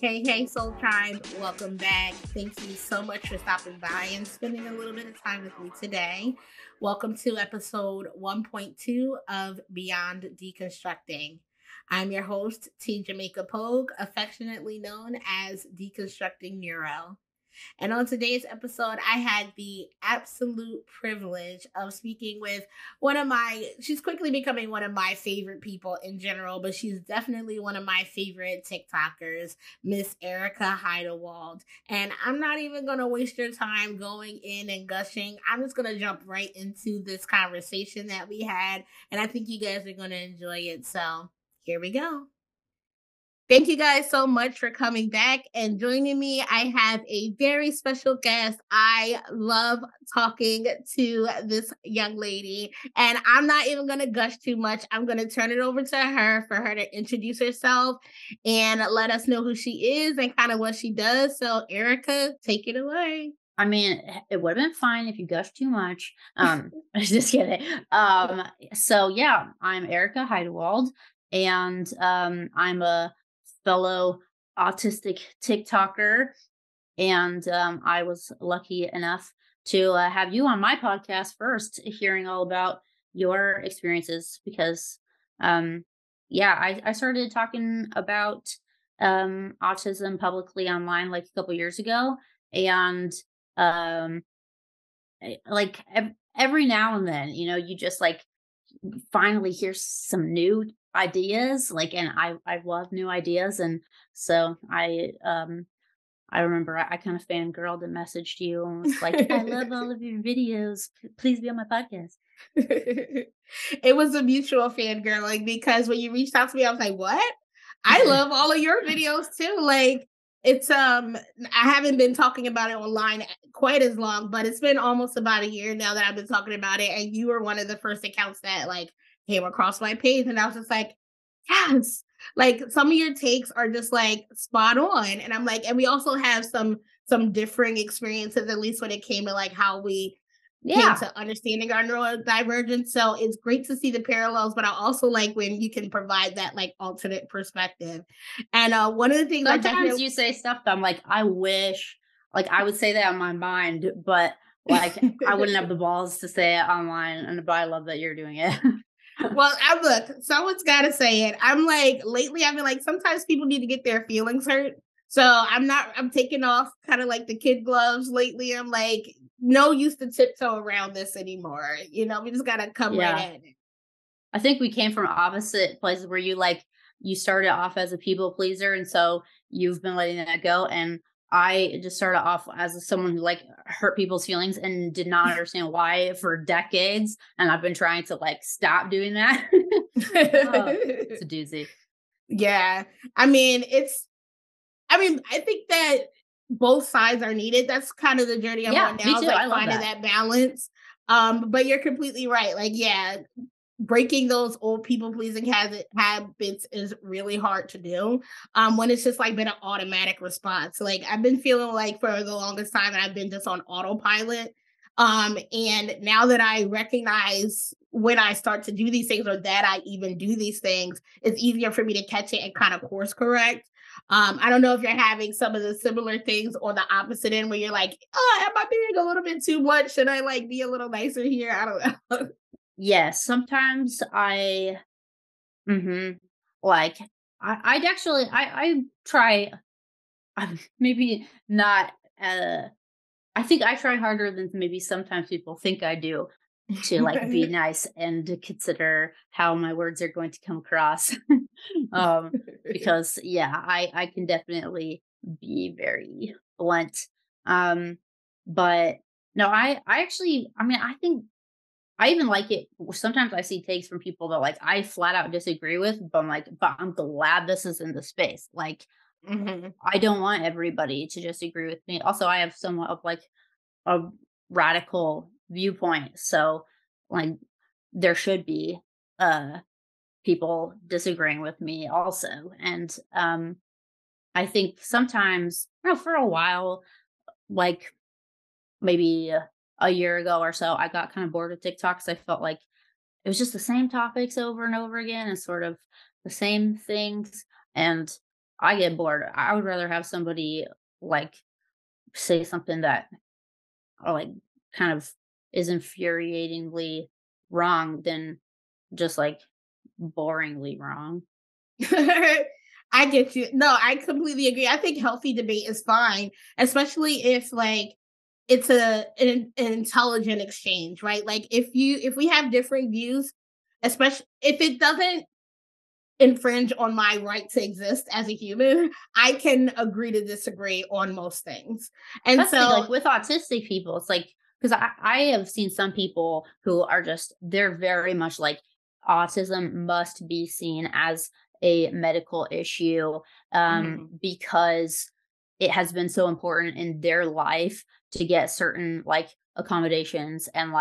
Hey, Soul Tribe, welcome back. Thank you so much for stopping by and spending a little bit of time with me today. Welcome to episode 1.2 of Beyond Deconstructing. I'm your host, T. Jamaica Pogue, affectionately known as Deconstructing Neuro. And on today's episode, I had the absolute privilege of speaking with she's quickly becoming one of my favorite people in general, but she's definitely one of my favorite TikTokers, Miss Erica Heidewald. And I'm not even going to waste your time going in and gushing. I'm just going to jump right into this conversation that we had. And I think you guys are going to enjoy it. So here we go. Thank you guys so much for coming back and joining me. I have a very special guest. I love talking to this young lady, and I'm not even going to gush too much. I'm going to turn it over to her for her to introduce herself and let us know who she is and kind of what she does. So, Erica, take it away. I mean, it would have been fine if you gushed too much. Just kidding. So yeah, I'm Erica Heidewald, and I'm a fellow autistic TikToker, and I was lucky enough to have you on my podcast first, hearing all about your experiences because, yeah, I started talking about autism publicly online like a couple years ago, and um like every now and then, you just like finally hear some new ideas, like, and I love new ideas, and so I remember I kind of fangirled and messaged you and was like, I love all of your videos. Please be on my podcast. It was a mutual fangirling because when you reached out to me, I was like, what? I love all of your videos too. Like it's I haven't been talking about it online quite as long, but it's been almost about a year now that I've been talking about it. And you were one of the first accounts that like came across my page. And I was just like, yes. Like some of your takes are just like spot on. And I'm like, and we also have some differing experiences, at least when it came to like how we came Yeah. to understanding our neurodivergence. So it's great to see the parallels, but I also like when you can provide that like alternate perspective. And one of the things I Sometimes definitely you say stuff that I'm like, I wish, like, I would say that on my mind, but like, I wouldn't have the balls to say it online. And but I love that you're doing it. well, I look, someone's got to say it. I'm like, lately, I've been like, sometimes people need to get their feelings hurt. So I'm taking off kind of like the kid gloves lately. I'm like, no use to tiptoe around this anymore. We just got to come right Yeah. at it. I think we came from opposite places where you started off as a people pleaser, and so you've been letting that go. And I just started off as someone who like hurt people's feelings and did not understand why for decades. And I've been trying to like stop doing that. Oh, it's a doozy. Yeah. I think that both sides are needed. That's kind of the journey I'm Yeah, on me now, is too. like I love finding that. that balance. But you're completely right. Like, yeah, breaking those old people pleasing habits is really hard to do. When it's just like been an automatic response. Like I've been feeling like for the longest time that I've been just on autopilot. And now that I recognize when I start to do these things or that I even do these things, it's easier for me to catch it and kind of course correct. I don't know if you're having some of the similar things or the opposite end where you're like, oh, am I being a little bit too much? Should I like be a little nicer here? I don't know. Yes, sometimes mhm, like I'd actually I try. I'm maybe not. I think I try harder than maybe sometimes people think I do to like be nice and to consider how my words are going to come across. um, because yeah, I can definitely be very blunt. Um, but no, I actually, I mean, I think I even like it. Sometimes I see takes from people that like I flat out disagree with, but I'm like, but I'm glad this is in the space. Like, Mhm. I don't want everybody to just agree with me. Also, I have somewhat of like a radical viewpoint. So like there should be uh people disagreeing with me also. And I think sometimes, for a while, like maybe a year ago or so, I got kind of bored of TikTok because I felt like it was just the same topics over and over again and sort of the same things. And I get bored. I would rather have somebody like say something that like kind of is infuriatingly wrong than just like boringly wrong. I get you. No, I completely agree. I think healthy debate is fine, especially if like it's an intelligent exchange, right? Like if we have different views, especially if it doesn't infringe on my right to exist as a human, I can agree to disagree on most things. And That's the thing, so like with autistic people, it's like because I have seen some people who are just they're very much like autism must be seen as a medical issue mhm, because it has been so important in their life to get certain like accommodations and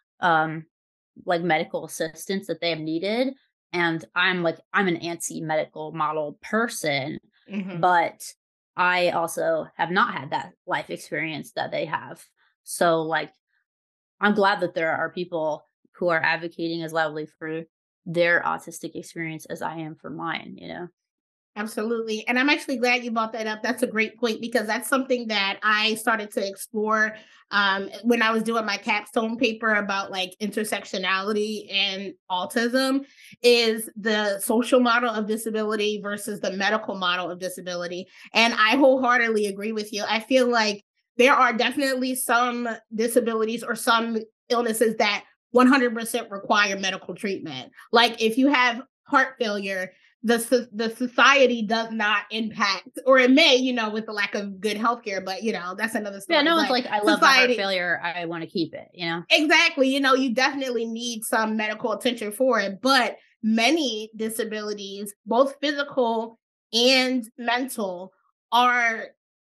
like medical assistance that they have needed. And I'm an anti-medical model person, mhm. but I also have not had that life experience that they have. So like I'm glad that there are people who are advocating as loudly for their autistic experience as I am for mine, you know? Absolutely. And I'm actually glad you brought that up. That's a great point because that's something that I started to explore when I was doing my capstone paper about like intersectionality and autism is the social model of disability versus the medical model of disability. And I wholeheartedly agree with you. I feel like there are definitely some disabilities or some illnesses that 100% require medical treatment. Like if you have heart failure, the society does not impact, or it may, with the lack of good healthcare, but that's another Yeah, story. no one's But like, I love my heart society, failure. I want to keep it, you know? exactly, you definitely need some medical attention for it. But many disabilities, both physical and mental, are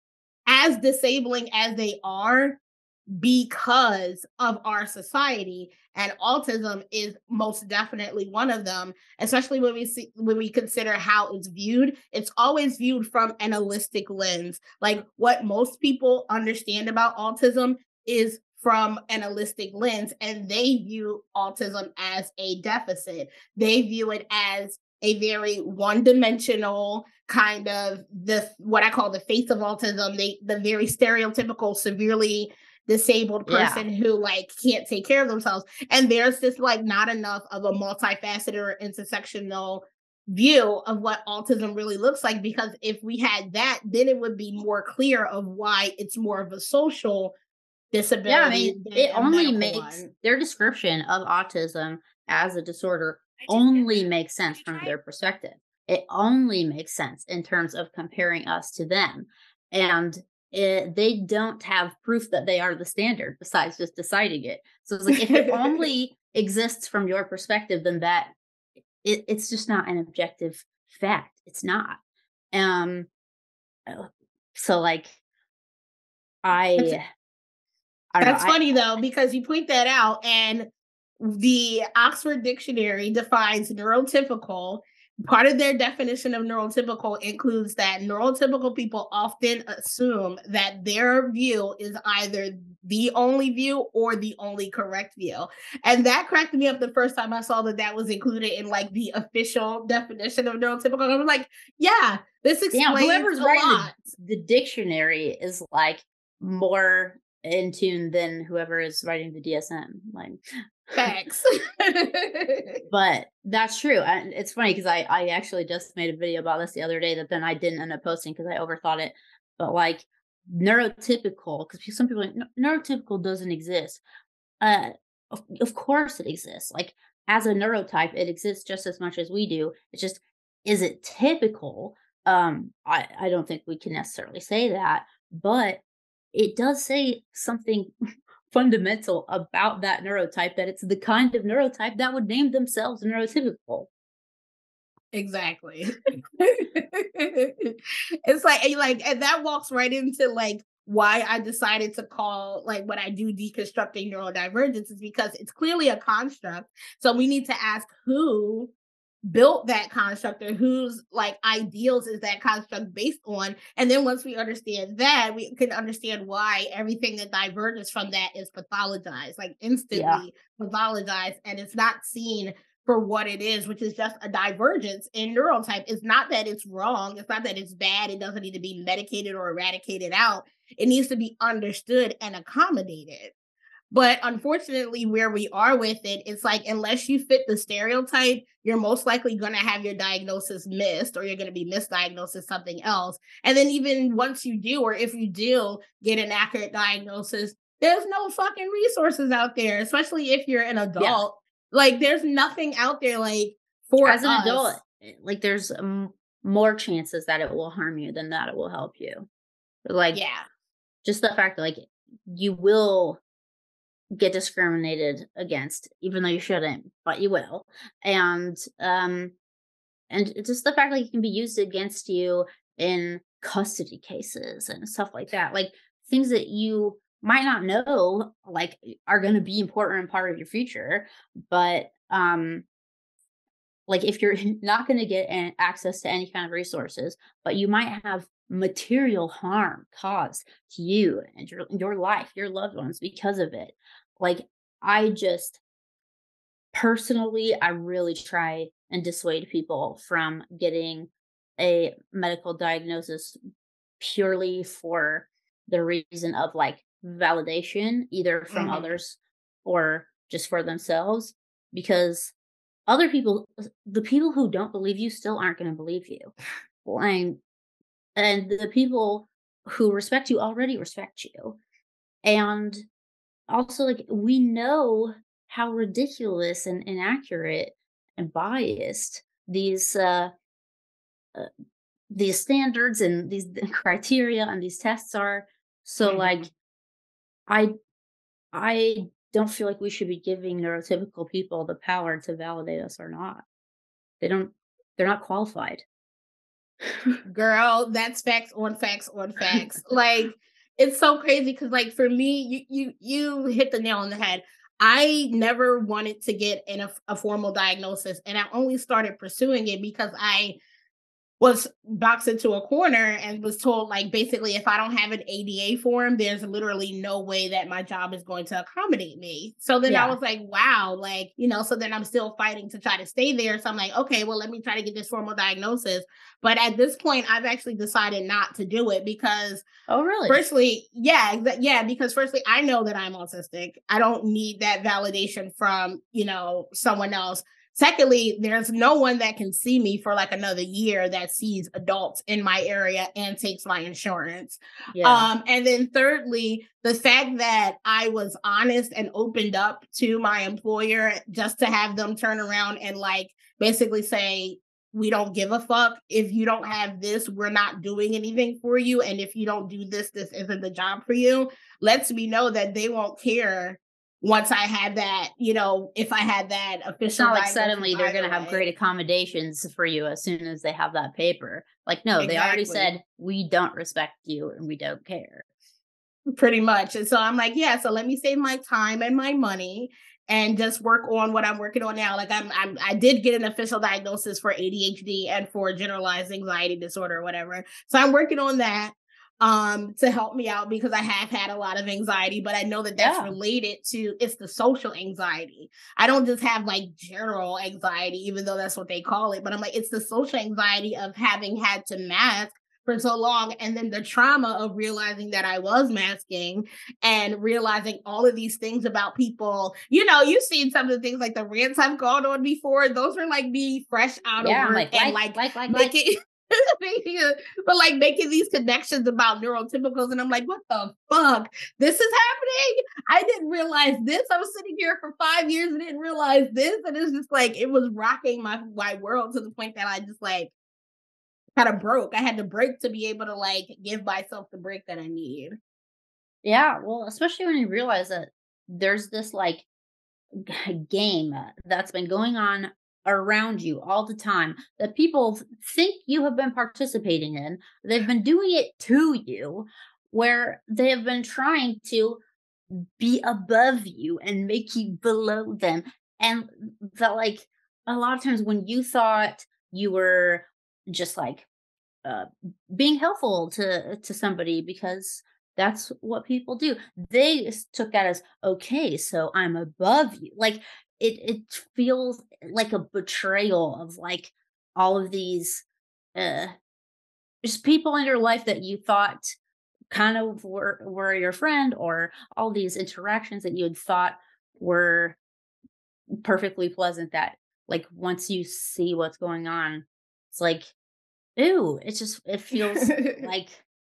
as disabling as they are because of our society, and autism is most definitely one of them, especially when we consider how it's viewed. It's always viewed from an holistic lens. Like what most people understand about autism is from an holistic lens, and they view autism as a deficit. They view it as a very one-dimensional kind of the what I call the face of autism, the very stereotypical severely disabled Yeah. person who like can't take care of themselves. And there's just like not enough of a multifaceted or intersectional view of what autism really looks like, because if we had that, then it would be more clear of why it's more of a social Yeah, I mean, disability than it a only medical makes one. their description of autism as a disorder only makes sense from their perspective. It only makes sense in terms of comparing us to them. And they don't have proof that they are the standard besides just deciding it. So it's like if it only exists from your perspective, then it's just not an objective fact. It's not. Um uh, so like That's I I don't know. That's funny though, because you point that out, and the Oxford Dictionary defines neurotypical. Part of their definition of neurotypical includes that neurotypical people often assume that their view is either the only view or the only correct view. And that cracked me up the first time I saw that that was included in like the official definition of neurotypical. I was like, yeah, this Damn, explains whoever's a writing lot. the dictionary is like more in tune than whoever is writing the DSM. Like, Facts. but that's true. And it's funny because I actually just made a video about this the other day that then I didn't end up posting because I overthought it. But like neurotypical, because some people are like, neurotypical doesn't exist." Uh, of course it exists. Like as a neurotype, it exists just as much as we do. It's just, is it typical? I don't think we can necessarily say that, but it does say something fundamental about that neurotype, that it's the kind of neurotype that would name themselves neurotypical. Exactly. It's like, and that walks right into like why I decided to call like what I do deconstructing neurodivergence, is because it's clearly a construct. So we need to ask who built that construct, or whose like ideals is that construct based on. And then once we understand that, we can understand why everything that diverges from that is pathologized, like Yeah. instantly pathologized, and it's not seen for what it is, which is just a divergence in neurotype. It's not that it's wrong. It's not that it's bad. It doesn't need to be medicated or eradicated out. It needs to be understood and accommodated. But unfortunately, where we are with it, it's like unless you fit the stereotype, you're most likely going to have your diagnosis missed, or you're going to be misdiagnosed as something else. And then even once you do, or if you do get an accurate diagnosis, there's no fucking resources out there, especially if you're an Yeah. adult. Like there's nothing out there like for As an us. adult, like there's more chances that it will harm you than that it will help you. Like Yeah. just the fact that like you will get discriminated against, even though you shouldn't, but you will. And it's just the fact that it can be used against you in custody cases and stuff like that. Like things that you might not know like are going to be important and part of your future, but like if you're not going to get access to any kind of resources, but you might have material harm caused to you and your life, your loved ones because of it. Like I just personally, I really try and dissuade people from getting a medical diagnosis purely for the reason of like validation, either from Mhm. others or just for themselves, because other people, the people who don't believe you still aren't going to believe you. And, and the people who respect you already respect you. And also, like, we know how ridiculous and inaccurate and biased uh, these standards and these criteria and these tests are. So, like, Mhm. I I don't feel like we should be giving neurotypical people the power to validate us or not. They don't. They're not qualified. Girl, that's facts on facts on facts. Like it's so crazy because like for me, you hit the nail on the head. I never wanted to get in a formal diagnosis, and I only started pursuing it because I was boxed into a corner and was told like basically if I don't have an ADA form, there's literally no way that my job is going to accommodate me. So then I Yeah. was like, wow, like, so then I'm still fighting to try to stay there. So I'm like, okay, well, let me try to get this formal diagnosis. But at this point, I've actually decided not to do it because Oh, really? firstly, yeah, yeah, because firstly, I know that I'm autistic. I don't need that validation from, someone else. Secondly, there's no one that can see me for like another year that sees adults in my area and takes my insurance. Yeah. And then thirdly, the fact that I was honest and opened up to my employer just to have them turn around and like basically say, we don't give a fuck. If you don't have this, we're not doing anything for you. And if you don't do this, this isn't the job for you. Lets me know that they won't care once I had that, if I had that It's official not like diagnosis suddenly they're either gonna have way. great accommodations for you as soon as they have that paper. Like, no, they already Exactly. said, "We don't respect you and we don't care." Pretty much. And so I'm like, yeah, so let me save my time and my money and just work on what I'm working on now. Like I did get an official diagnosis for ADHD and for generalized anxiety disorder or whatever. So I'm working on that to help me out because I have had a lot of anxiety, but I know that that's Yeah. related to it's the social anxiety. I don't just have like general anxiety, even though that's what they call it, but I'm like, it's the social anxiety of having had to mask for so long. And then the trauma of realizing that I was masking and realizing all of these things about people. You've seen some of the things like the rants I've gone on before. Those were like me fresh out of Yeah, I'm work and like like. making. But like making these connections about neurotypicals, and I'm like, what the fuck? This is happening. I didn't realize this. I was sitting here for 5 years and didn't realize this, and it's just like it was rocking my world to the point that I just like kind of broke. I had to break to be able to like give myself the break that I need. Yeah, well, especially when you realize that there's this like game that's been going on around you all the time that people think you have been participating in. They've been doing it to you, where they have been trying to be above you and make you below them. And that, like, a lot of times when you thought you were just like uh, being helpful to somebody because that's what people do. They took that as okay, so I'm above you. Like it feels like a betrayal of like all of these uh just people in your life that you thought kind of were your friend, or all these interactions that you had thought were perfectly pleasant, that like once you see what's going on, it's like, ew, it feels like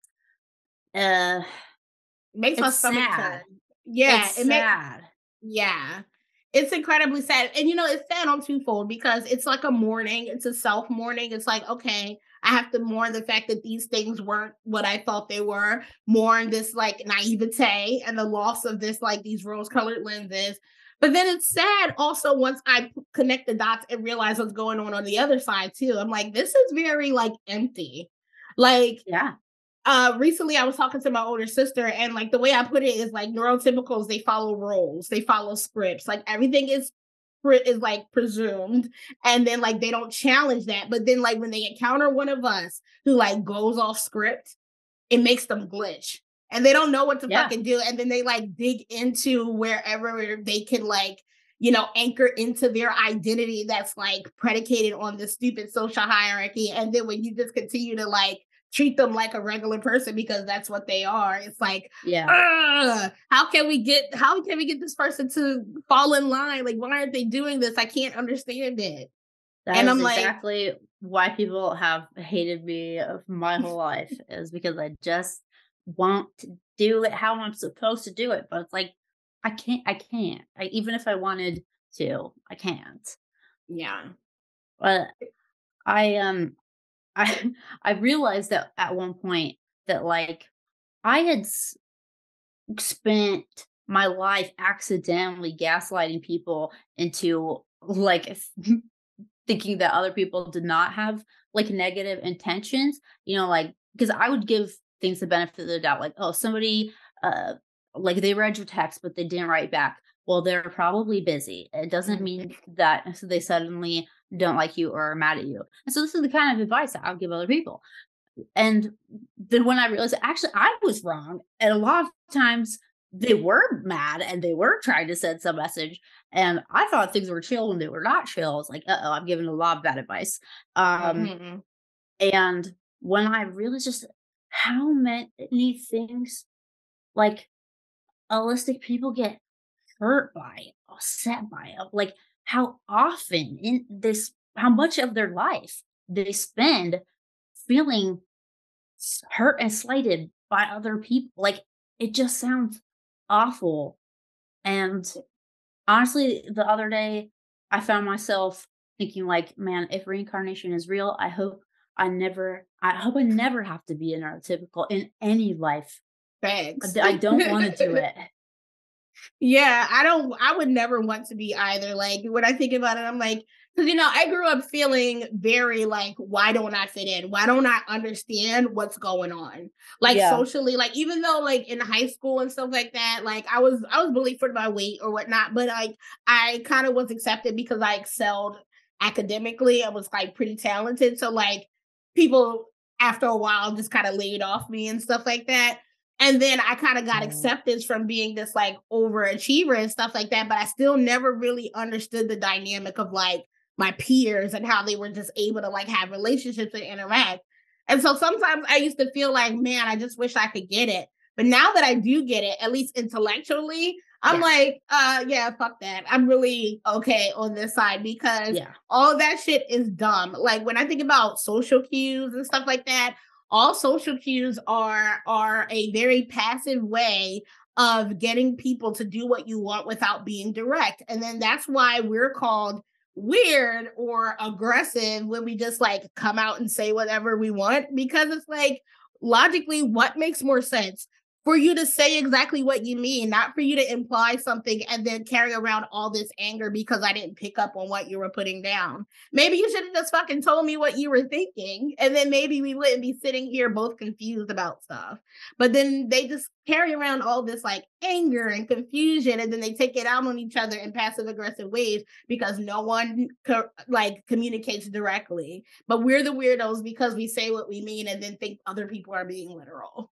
uh Makes my it's stomach turn. sad. Yeah, It's it makes. sad. Yeah. It's incredibly sad. And it's sad on twofold because it's like a mourning. It's a self mourning. It's like, okay, I have to mourn the fact that these things weren't what I thought they were, mourn this like naivete and the loss of this, like these rose colored lenses. But then it's sad also once I connect the dots and realize what's going on the other side too. I'm like, this is very like empty. Like, Yeah. recently I was talking to my older sister, and like the way I put it is like neurotypicals, they follow roles, they follow scripts. Like everything is like presumed, and then like they don't challenge that. But then like when they encounter one of us who like goes off script, it makes them glitch. And they don't know what to Yeah. fucking do. And then they like dig into wherever they can like, anchor into their identity that's like predicated on this stupid social hierarchy. And then when you just continue to like treat them like a regular person because that's what they are, it's like, Yeah. how can we get this person to fall in line? Like, why aren't they doing this? I can't understand it. That And is I'm like, exactly why people have hated me of my whole life, is because I just won't do it how I'm supposed to do it. But it's like I can't. Even if I wanted to, I can't. yeah. But I I I realized that at one point that like I had spent my life accidentally gaslighting people into like thinking that other people did not have like negative intentions, like because I would give things the benefit of the doubt, like, oh, somebody uh like they read your text but they didn't write back. Well, they're probably busy. It doesn't Mhm. mean that so they suddenly don't like you or are mad at you. And so this is the kind of advice that I'll give other people. And then when I realized actually I was wrong, and a lot of times they were mad and they were trying to send some message, and I thought things were chill when they were not chill. I was like, "Uh-oh, I'm giving a lot of bad advice." Mhm. And when I realized just how many things like autistic people get hurt by, upset by, like how often in this, how much of their life they spend feeling hurt and slighted by other people. Like, it just sounds awful. And honestly, the other day, I found myself thinking, like, man, if reincarnation is real, I hope I never have to be a neurotypical in any life. Thanks. I don't want to do it. Yeah, I would never want to be either. Like when I think about it, I'm like, because I grew up feeling very like, why don't I fit in? Why don't I understand what's going on? Like Yeah. socially, like even though like in high school and stuff like that, like I was bullied for my weight or whatnot, but like I kind of was accepted because I excelled academically. I was like pretty talented. So like people after a while just kind of laid off me and stuff like that. And then I kind of got Right. acceptance from being this like overachiever and stuff like that. But I still never really understood the dynamic of like my peers and how they were just able to like have relationships and interact. And so sometimes I used to feel like, man, I just wish I could get it. But now that I do get it, at least intellectually, I'm Yeah. like, yeah, fuck that. I'm really okay on this side because Yeah. all that shit is dumb. Like when I think about social cues and stuff like that, all social cues are a very passive way of getting people to do what you want without being direct. And then that's why we're called weird or aggressive when we just like come out and say whatever we want, because it's like logically what makes more sense for you to say exactly what you mean, not for you to imply something and then carry around all this anger because I didn't pick up on what you were putting down. Maybe you should have just fucking told me what you were thinking, and then maybe we wouldn't be sitting here both confused about stuff. But then they just carry around all this like anger and confusion, and then they take it out on each other in passive aggressive ways because no one like communicates directly. But we're the weirdos because we say what we mean and then think other people are being literal.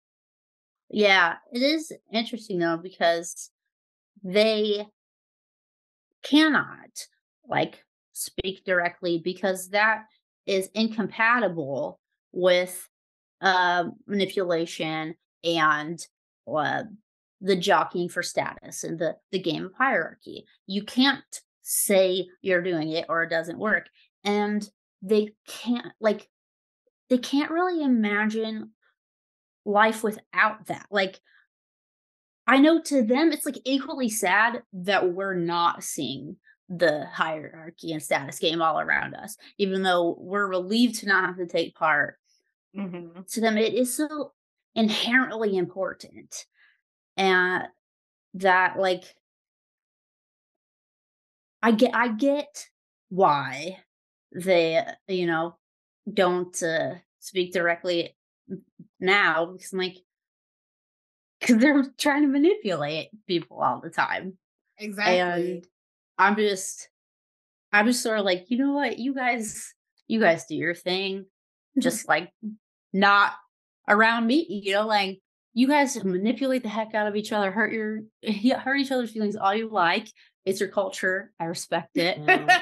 Yeah. It is interesting though, because they cannot like speak directly because that is incompatible with manipulation and uh, the jockeying for status and the game of hierarchy. You can't say you're doing it or it doesn't work. And they can't like they can't really imagine life without that. Like I know to them it's like equally sad that we're not seeing the hierarchy and status game all around us, even though we're relieved to not have to take part. Mhm. To them, it is so inherently important, and that like I get why they don't speak directly now because I'm like because they're trying to manipulate people all the time, Exactly. and I'm just I'm just sort of like, you know what, you guys do your thing, just like not around me, like you guys manipulate the heck out of each other, hurt each other's feelings all you like. It's your culture. I respect it.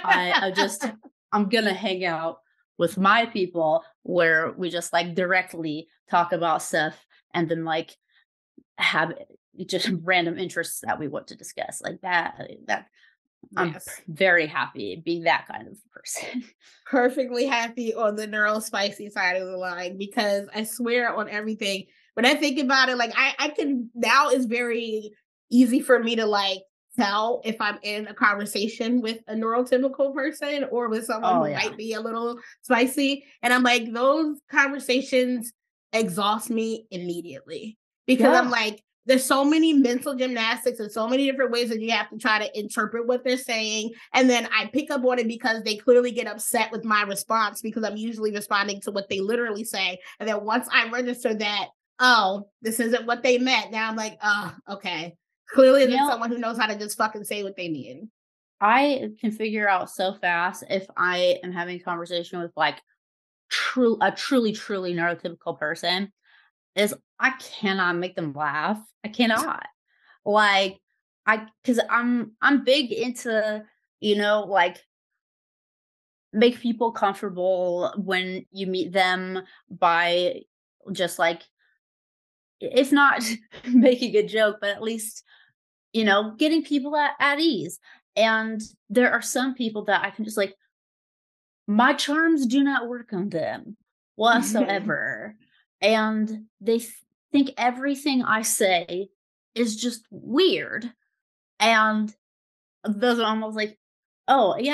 I'm gonna hang out with my people where we just like directly talk about stuff and then like have just random interests that we want to discuss like that Yes. very happy being that kind of person. Perfectly happy on the neuro spicy side of the line because I swear on everything. When I think about it, like I can now it's very easy for me to like tell if I'm in a conversation with a neurotypical person or with someone Oh who yeah. might be a little spicy. And I'm like, those conversations exhaust me immediately because I'm Yeah. like, there's so many mental gymnastics and so many different ways that you have to try to interpret what they're saying. And then I pick up on it because they clearly get upset with my response because I'm usually responding to what they literally say. And then once I register that, oh, this isn't what they meant. Now I'm like, oh, okay. Clearly, You there's know, someone who knows how to just fucking say what they mean. I can figure out so fast if I am having a conversation with like truly neurotypical person is I cannot make them laugh. I cannot. Like cuz I'm big into, like make people comfortable when you meet them by just like if not making a joke, but at least, getting people at ease. And there are some people that I can just like my charms do not work on them whatsoever. And they think everything I say is just weird. And those are almost like, oh, yeah,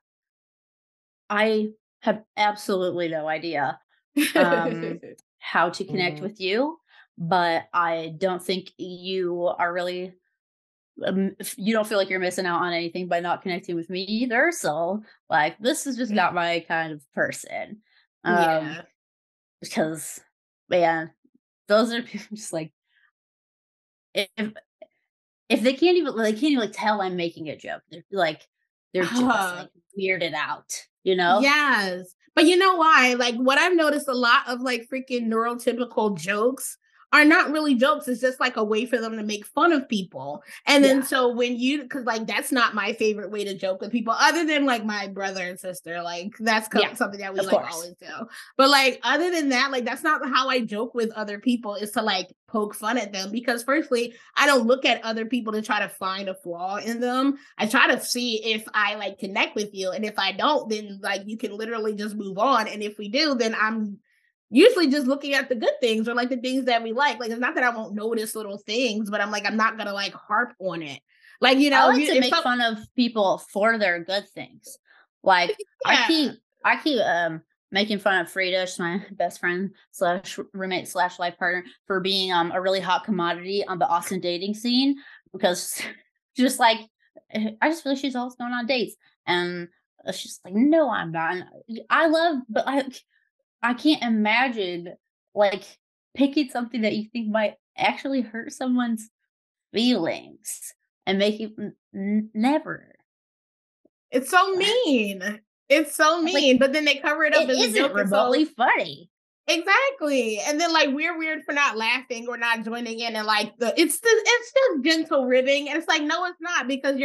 I have absolutely no idea how to connect with you, but I don't think you are really you don't feel like you're missing out on anything by not connecting with me either. So, like, this is just not my kind of person. Um, Yeah. because man, those are people just like if if they can't even like tell I'm making a joke. They're just like weirded out, you know? Yes. But you know why? Like what I've noticed a lot of like freaking neurotypical jokes are not really jokes. It's just like a way for them to make fun of people. And then Yeah, so when you cuz like that's not my favorite way to joke with people other than like my brother and sister. Like that's yeah, something that we of like course. always do. But like other than that, like that's not how I joke with other people is to like poke fun at them because firstly, I don't look at other people to try to find a flaw in them. I try to see if I like connect with you. And if I don't, then like you can literally just move on. And if we do, then I'm usually just looking at the good things or like the things that we like. Like it's not that I won't notice little things, but I'm like, I'm not gonna like harp on it. Like, you I know, like to if make some fun of people for their good things. Like yeah. I keep making fun of Frida, she's my best friend slash roommate slash life partner, for being a really hot commodity on the Austin dating scene because just like I just feel like she's always going on dates and she's like, no, I'm not. And I love, but I can't imagine like picking something that you think might actually hurt someone's feelings and make you never. It's so mean. It's so Like, mean. But then they cover it up it as a isn't joke. And so remotely funny. exactly. And then like we're weird for not laughing or not joining in and like it's just gentle ribbing. And it's like, no, it's not because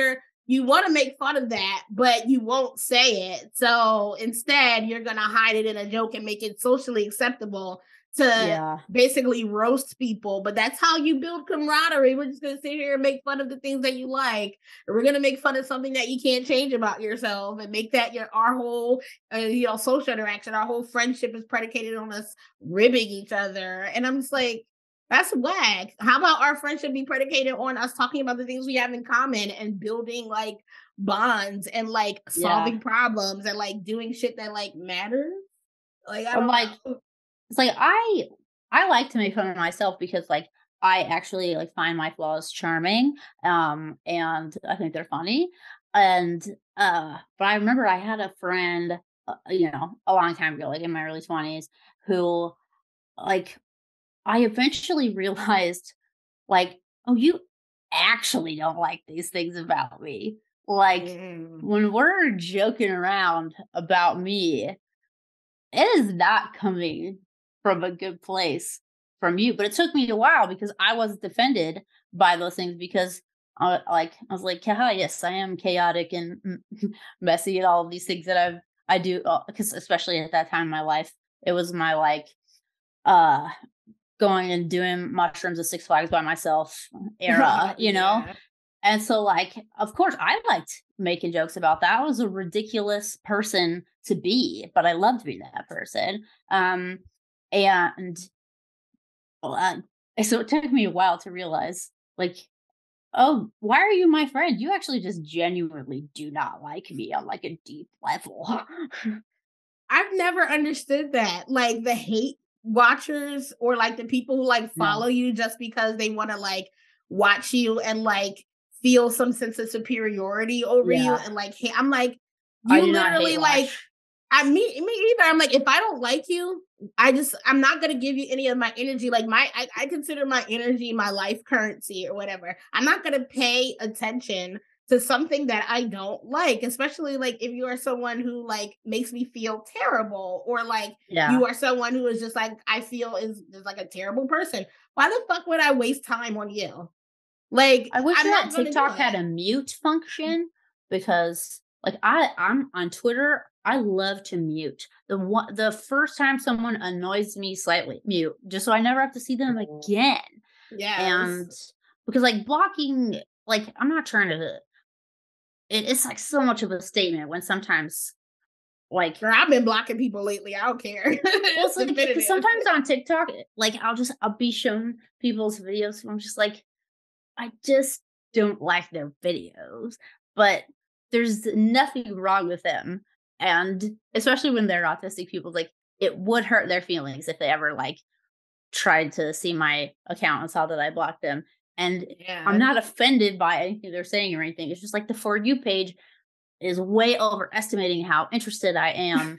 you want to make fun of that, but you won't say it. So instead, you're going to hide it in a joke and make it socially acceptable to basically roast people. But that's how you build camaraderie. We're just going to sit here and make fun of the things that you like. Or we're going to make fun of something that you can't change about yourself and make that our whole, social interaction, our whole friendship is predicated on us ribbing each other. And I'm just like, that's whack. How about our friendship be predicated on us talking about the things we have in common and building like bonds and like solving problems and like doing shit that like matters? Like I don't know. It's like I like to make fun of myself because like I actually like find my flaws charming, and I think they're funny. And but I remember I had a friend, a long time ago, like in my early 20s, who like I eventually realized, like, oh, you actually don't like these things about me. Like, when we're joking around about me, it is not coming from a good place from you. But it took me a while because I was defended by those things because I was like, yes, I am chaotic and messy and all of these things that I do, because especially at that time in my life, it was my like, going and doing mushrooms at Six Flags by myself era, And so like, of course I liked making jokes about that. I was a ridiculous person to be, but I loved being that person. And so it took me a while to realize like, oh, why are you my friend? You actually just genuinely do not like me on like a deep level. I've never understood that. Like the hate watchers or like the people who like follow you just because they want to like watch you and like feel some sense of superiority over you and like hey, I'm like you literally like me either. I'm like, if I don't like you, I'm not gonna give you any of my energy. Like I consider my energy my life currency or whatever. I'm not gonna pay attention to something that I don't like, especially like if you are someone who like makes me feel terrible or like you are someone who is just like I feel is like a terrible person. Why the fuck would I waste time on you? Like I wish that TikTok had a mute function because like I'm on Twitter, I love to mute. The first time someone annoys me slightly, mute, just so I never have to see them again. Yeah. And because like blocking, like I'm not trying to it's like so much of a statement when sometimes like girl, I've been blocking people lately. I don't care. Well, like, sometimes on TikTok, like I'll be shown people's videos and I'm just like, I just don't like their videos. But there's nothing wrong with them. And especially when they're autistic people, like it would hurt their feelings if they ever like tried to see my account and saw that I blocked them. And I'm not offended by anything they're saying or anything. It's just like the For You page is way overestimating how interested I am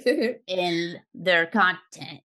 in their content,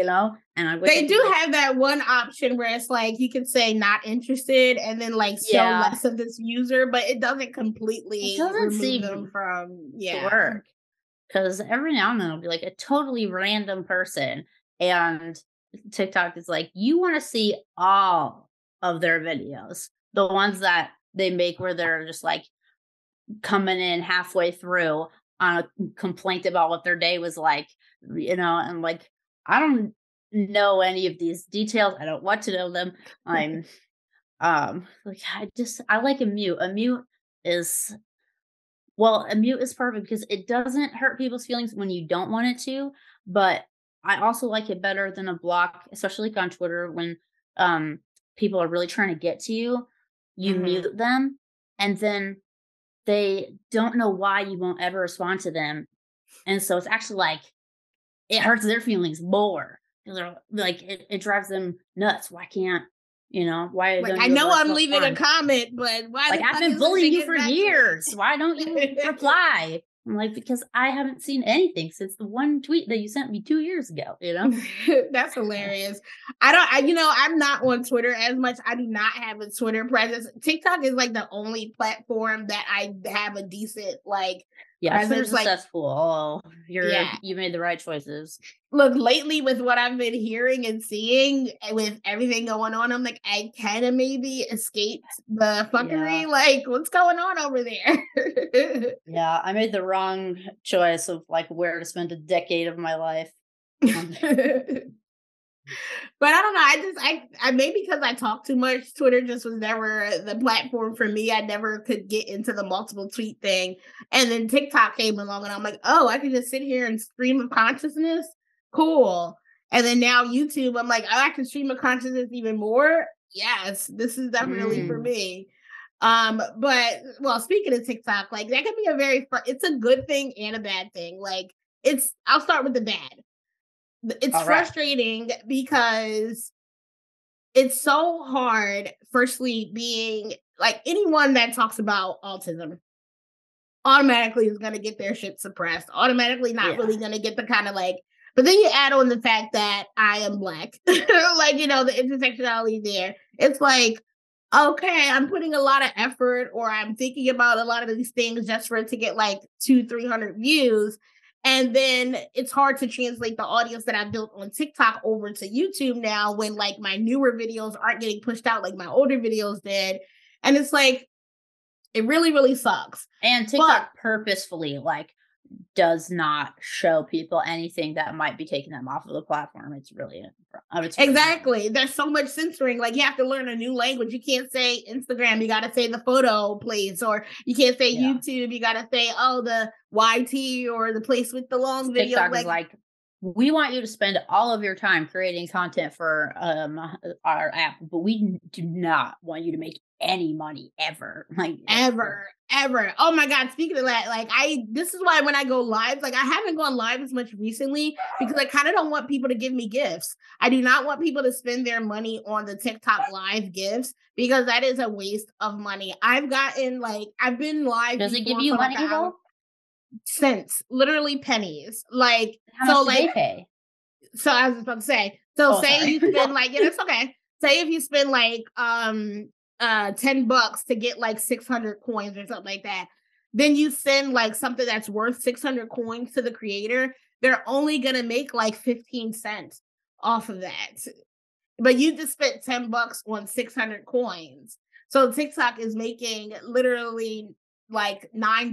And they do have that one option where it's like you can say not interested and then like show less of this user, but it doesn't completely remove them from work. Because every now and then it'll be like a totally random person, and TikTok is like, you want to see all of their videos, the ones that they make where they're just like coming in halfway through on a complaint about what their day was like, and like, I don't know any of these details. I don't want to know them. I'm like, I like a mute. A mute is perfect because it doesn't hurt people's feelings when you don't want it to, but I also like it better than a block, especially like on Twitter when people are really trying to get to you. You mute them and then they don't know why you won't ever respond to them. And so it's actually like it hurts their feelings more. They're like it drives them nuts. Why can't why like, I know I'm leaving a comment, but why like I've been bullying you for years. Why don't you reply? I'm like, because I haven't seen anything since the one tweet that you sent me 2 years ago, That's hilarious. I'm not on Twitter as much. I do not have a Twitter presence. TikTok is like the only platform that I have a decent like Yeah, As Twitter's it's a like, cesspool. Oh, yeah. you made the right choices. Look, lately with what I've been hearing and seeing with everything going on, I'm like, I kind of maybe escaped the Yeah. fuckery. Like, what's going on over there? Yeah, I made the wrong choice of like where to spend a decade of my life. Um, But I don't know. I maybe because I talk too much, Twitter just was never the platform for me. I never could get into the multiple tweet thing. And then TikTok came along and I'm like, oh, I can just sit here and stream of consciousness. Cool. And then now YouTube, I'm like, oh, I can stream of consciousness even more. Yes, this is definitely for mm, me. But well, speaking of TikTok, like that can be a it's a good thing and a bad thing. Like I'll start with the bad. It's all right. frustrating because it's so hard, firstly, being like anyone that talks about autism automatically is going to get their shit suppressed, automatically not Yeah. really going to get the kind of like, but then you add on the fact that I am Black, like, the intersectionality there. It's like, okay, I'm putting a lot of effort or I'm thinking about a lot of these things just for it to get like 300 views. And then it's hard to translate the audience that I built on TikTok over to YouTube now when like my newer videos aren't getting pushed out like my older videos did. And it's like, it really, really sucks. And But TikTok purposefully like does not show people anything that might be taking them off of the platform. It's really annoying. exactly, there's so much censoring. Like you have to learn a new language. You can't say Instagram, you got to say the photo place, or you can't say Yeah. YouTube, you got to say, oh, the YT or the place with the long video. TikTok is Like, like, we want you to spend all of your time creating content for our app, but we do not want you to make any money ever. Like ever. Oh my God. Speaking of that, like this is why when I go live, like I haven't gone live as much recently because I kind of don't want people to give me gifts. I do not want people to spend their money on the TikTok live gifts because that is a waste of money. I've been live does it give before you for like an money hour, though? cents, literally pennies. Like, How so much do they like, pay? so I was about to say, so Oh, say sorry. you spend like, it's okay. Say if you spend like $10 to get like 600 coins or something like that, then you send like something that's worth 600 coins to the creator, they're only gonna make like 15 cents off of that. But you just spent $10 on 600 coins. So TikTok is making literally like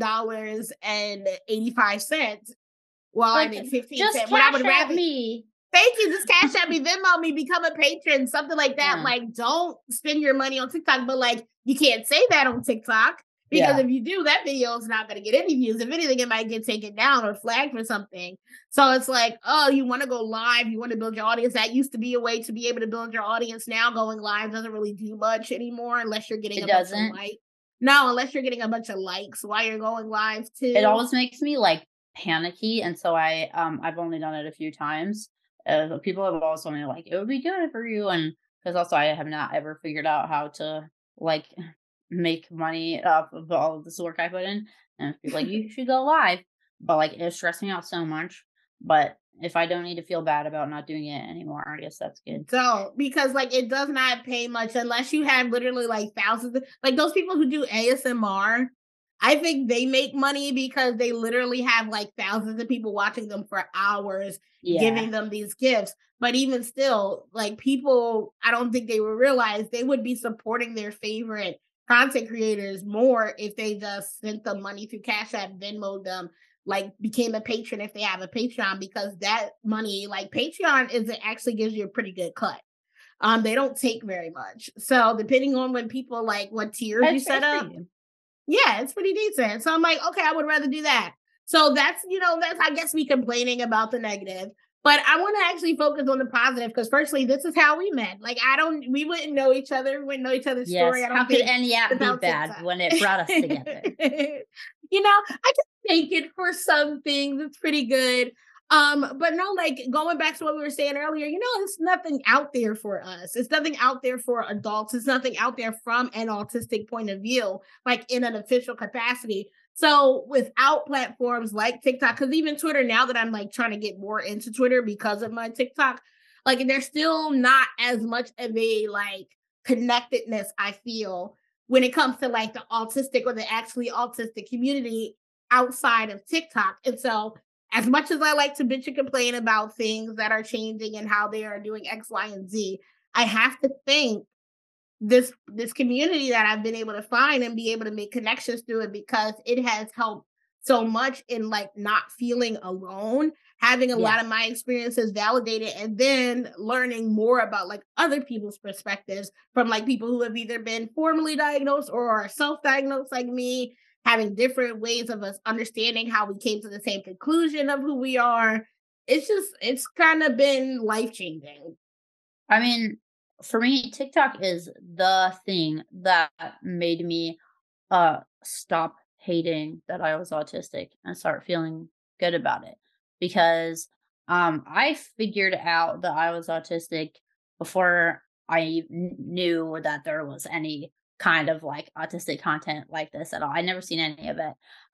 $9.85 while I Like, make 15 just cents. When I cash would at rather, me. thank you, just cash at me, Venmo me, become a patron, something like that. Yeah. Like, don't spend your money on TikTok, but like, you can't say that on TikTok because Yeah. if you do, that video is not going to get any views. If anything, it might get taken down or flagged for something. So it's like, oh, you want to go live, you want to build your audience. That used to be a way to be able to build your audience. Now going live doesn't really do much anymore unless you're getting It a bunch of doesn't. likes. No, unless you're getting a bunch of likes while you're going live It too. always makes me like panicky, and so I've only done it a few times. People have always told me like it would be good for you, and because also I have not ever figured out how to like make money off of all of this work I put in. And people like you should go live, but like it stressed me out so much. But if I don't need to feel bad about not doing it anymore, I guess that's good. Don't, because like it does not pay much unless you have literally like thousands like those people who do ASMR. I think they make money because they literally have like thousands of people watching them for hours, Yeah, giving them these gifts. But even still, like people, I don't think they would realize they would be supporting their favorite content creators more if they just sent them money through Cash App, Venmo them, like became a patron if they have a Patreon, because that money, like Patreon, is it actually gives you a pretty good cut. They don't take very much. So depending on when people like what tiers you set it's up, pretty good. yeah, it's pretty decent. So I'm like, okay, I would rather do that. So that's I guess me complaining about the negative. But I want to actually focus on the positive because firstly, this is how we met. Like we wouldn't know each other, we wouldn't know each other's story, Yes. I How don't could think, any app be without bad TikTok. when it brought us together? I can take it for some things. It's pretty good. But no, like going back to what we were saying earlier, it's nothing out there for us. It's nothing out there for adults. It's nothing out there from an autistic point of view, like in an official capacity. So without platforms like TikTok, because even Twitter, now that I'm like trying to get more into Twitter because of my TikTok, like there's still not as much of a like connectedness, I feel, when it comes to like the autistic or the actually autistic community. outside of TikTok. And so, as much as I like to bitch and complain about things that are changing and how they are doing X, Y, and Z, I have to think this community that I've been able to find and be able to make connections through it, because it has helped so much in like not feeling alone, having a Yeah. lot of my experiences validated, and then learning more about like other people's perspectives from like people who have either been formally diagnosed or are self-diagnosed like me, having different ways of us understanding how we came to the same conclusion of who we are. It's kind of been life changing. I mean, for me, TikTok is the thing that made me stop hating that I was autistic and start feeling good about it. Because I figured out that I was autistic before I knew that there was any kind of like autistic content like this at all. I never seen any of it.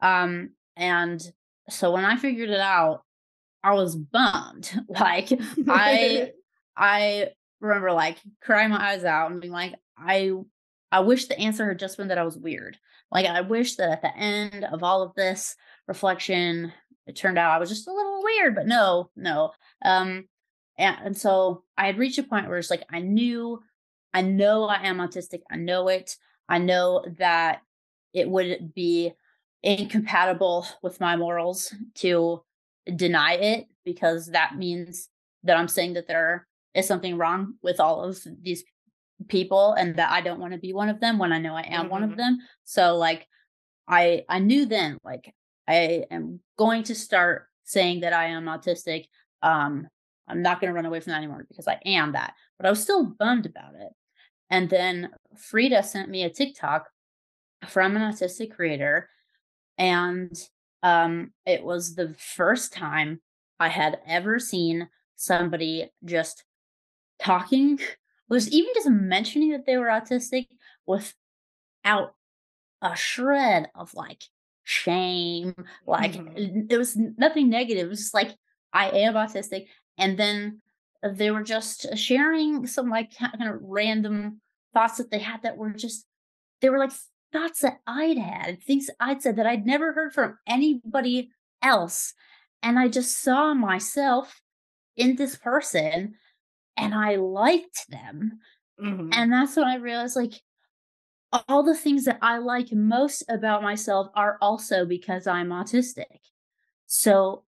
And so when I figured it out, I was bummed. Like I I remember like crying my eyes out and being like, I wish the answer had just been that I was weird. Like I wish that at the end of all of this reflection, it turned out I was just a little weird, but no, no. Um and so I had reached a point where it's like I know I am autistic. I know it. I know that it would be incompatible with my morals to deny it, because that means that I'm saying that there is something wrong with all of these people and that I don't want to be one of them when I know I am one of Mhm. them. So like I knew then like I am going to start saying that I am autistic. Um I'm not going to run away from that anymore because I am that. But I was still bummed about it. And then Frida sent me a TikTok from an autistic creator, and it was the first time I had ever seen somebody just talking, was even just mentioning that they were autistic without a shred of like shame. Like Mhm. it was nothing negative. It was just like, I am autistic. And then they were just sharing some like kind of random thoughts that they had that were just, they were like thoughts that I'd had, things I'd said that I'd never heard from anybody else. And I just saw myself in this person and I liked them. Mhm. And that's when I realized like all the things that I like most about myself are also because I'm autistic. So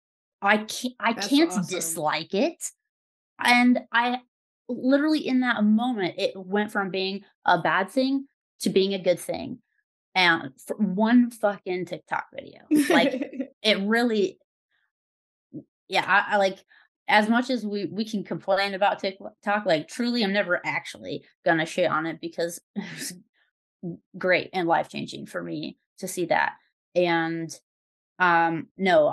I That's can't awesome. dislike it. And I literally in that moment it went from being a bad thing to being a good thing. And for one fucking TikTok video. Like it really, yeah, I like, as much as we can complain about TikTok, like truly I'm never actually gonna shit on it because it was great and life changing for me to see that. And no,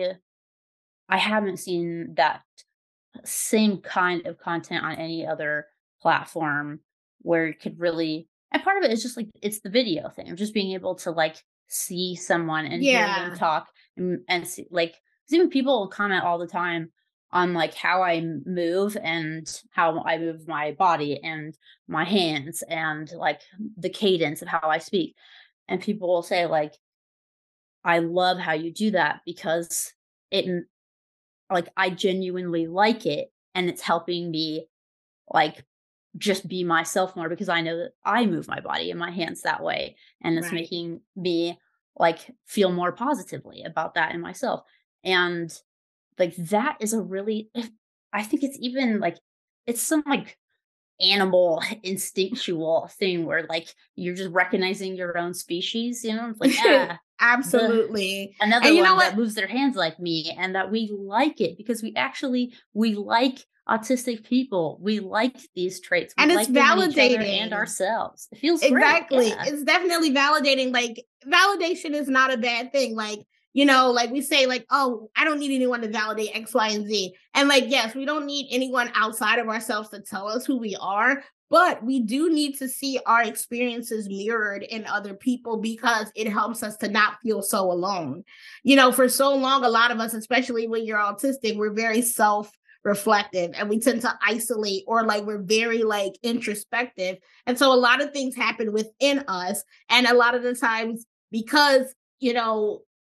I haven't seen that same kind of content on any other platform where it could really, and part of it is just like it's the video thing of just being able to like see someone and hear them Yeah. talk and see like 'cause even people will comment all the time on like how I move and how I move my body and my hands and like the cadence of how I speak. And people will say like, I love how you do that because it like I genuinely like it and it's helping me like just be myself more because I know that I move my body and my hands that way and it's Right. making me like feel more positively about that in myself. And like that is a really I think it's even like it's some like animal instinctual thing where like you're just recognizing your own species, you know? It's like, ah, the Absolutely. another And you know one what? that moves their hands like me and that we like it because we like autistic people. We like these traits. We And it's like them in each other and validating. ourselves. It feels great. Exactly. Yeah. It's definitely validating. Like, validation is not a bad thing. Like, like we say, like, oh, I don't need anyone to validate X, Y, and Z. And like, yes, we don't need anyone outside of ourselves to tell us who we are, but we do need to see our experiences mirrored in other people because it helps us to not feel so alone. For so long, a lot of us, especially when you're autistic, we're very reflective and we tend to isolate, or like we're very like introspective, and so a lot of things happen within us. And a lot of the times, because,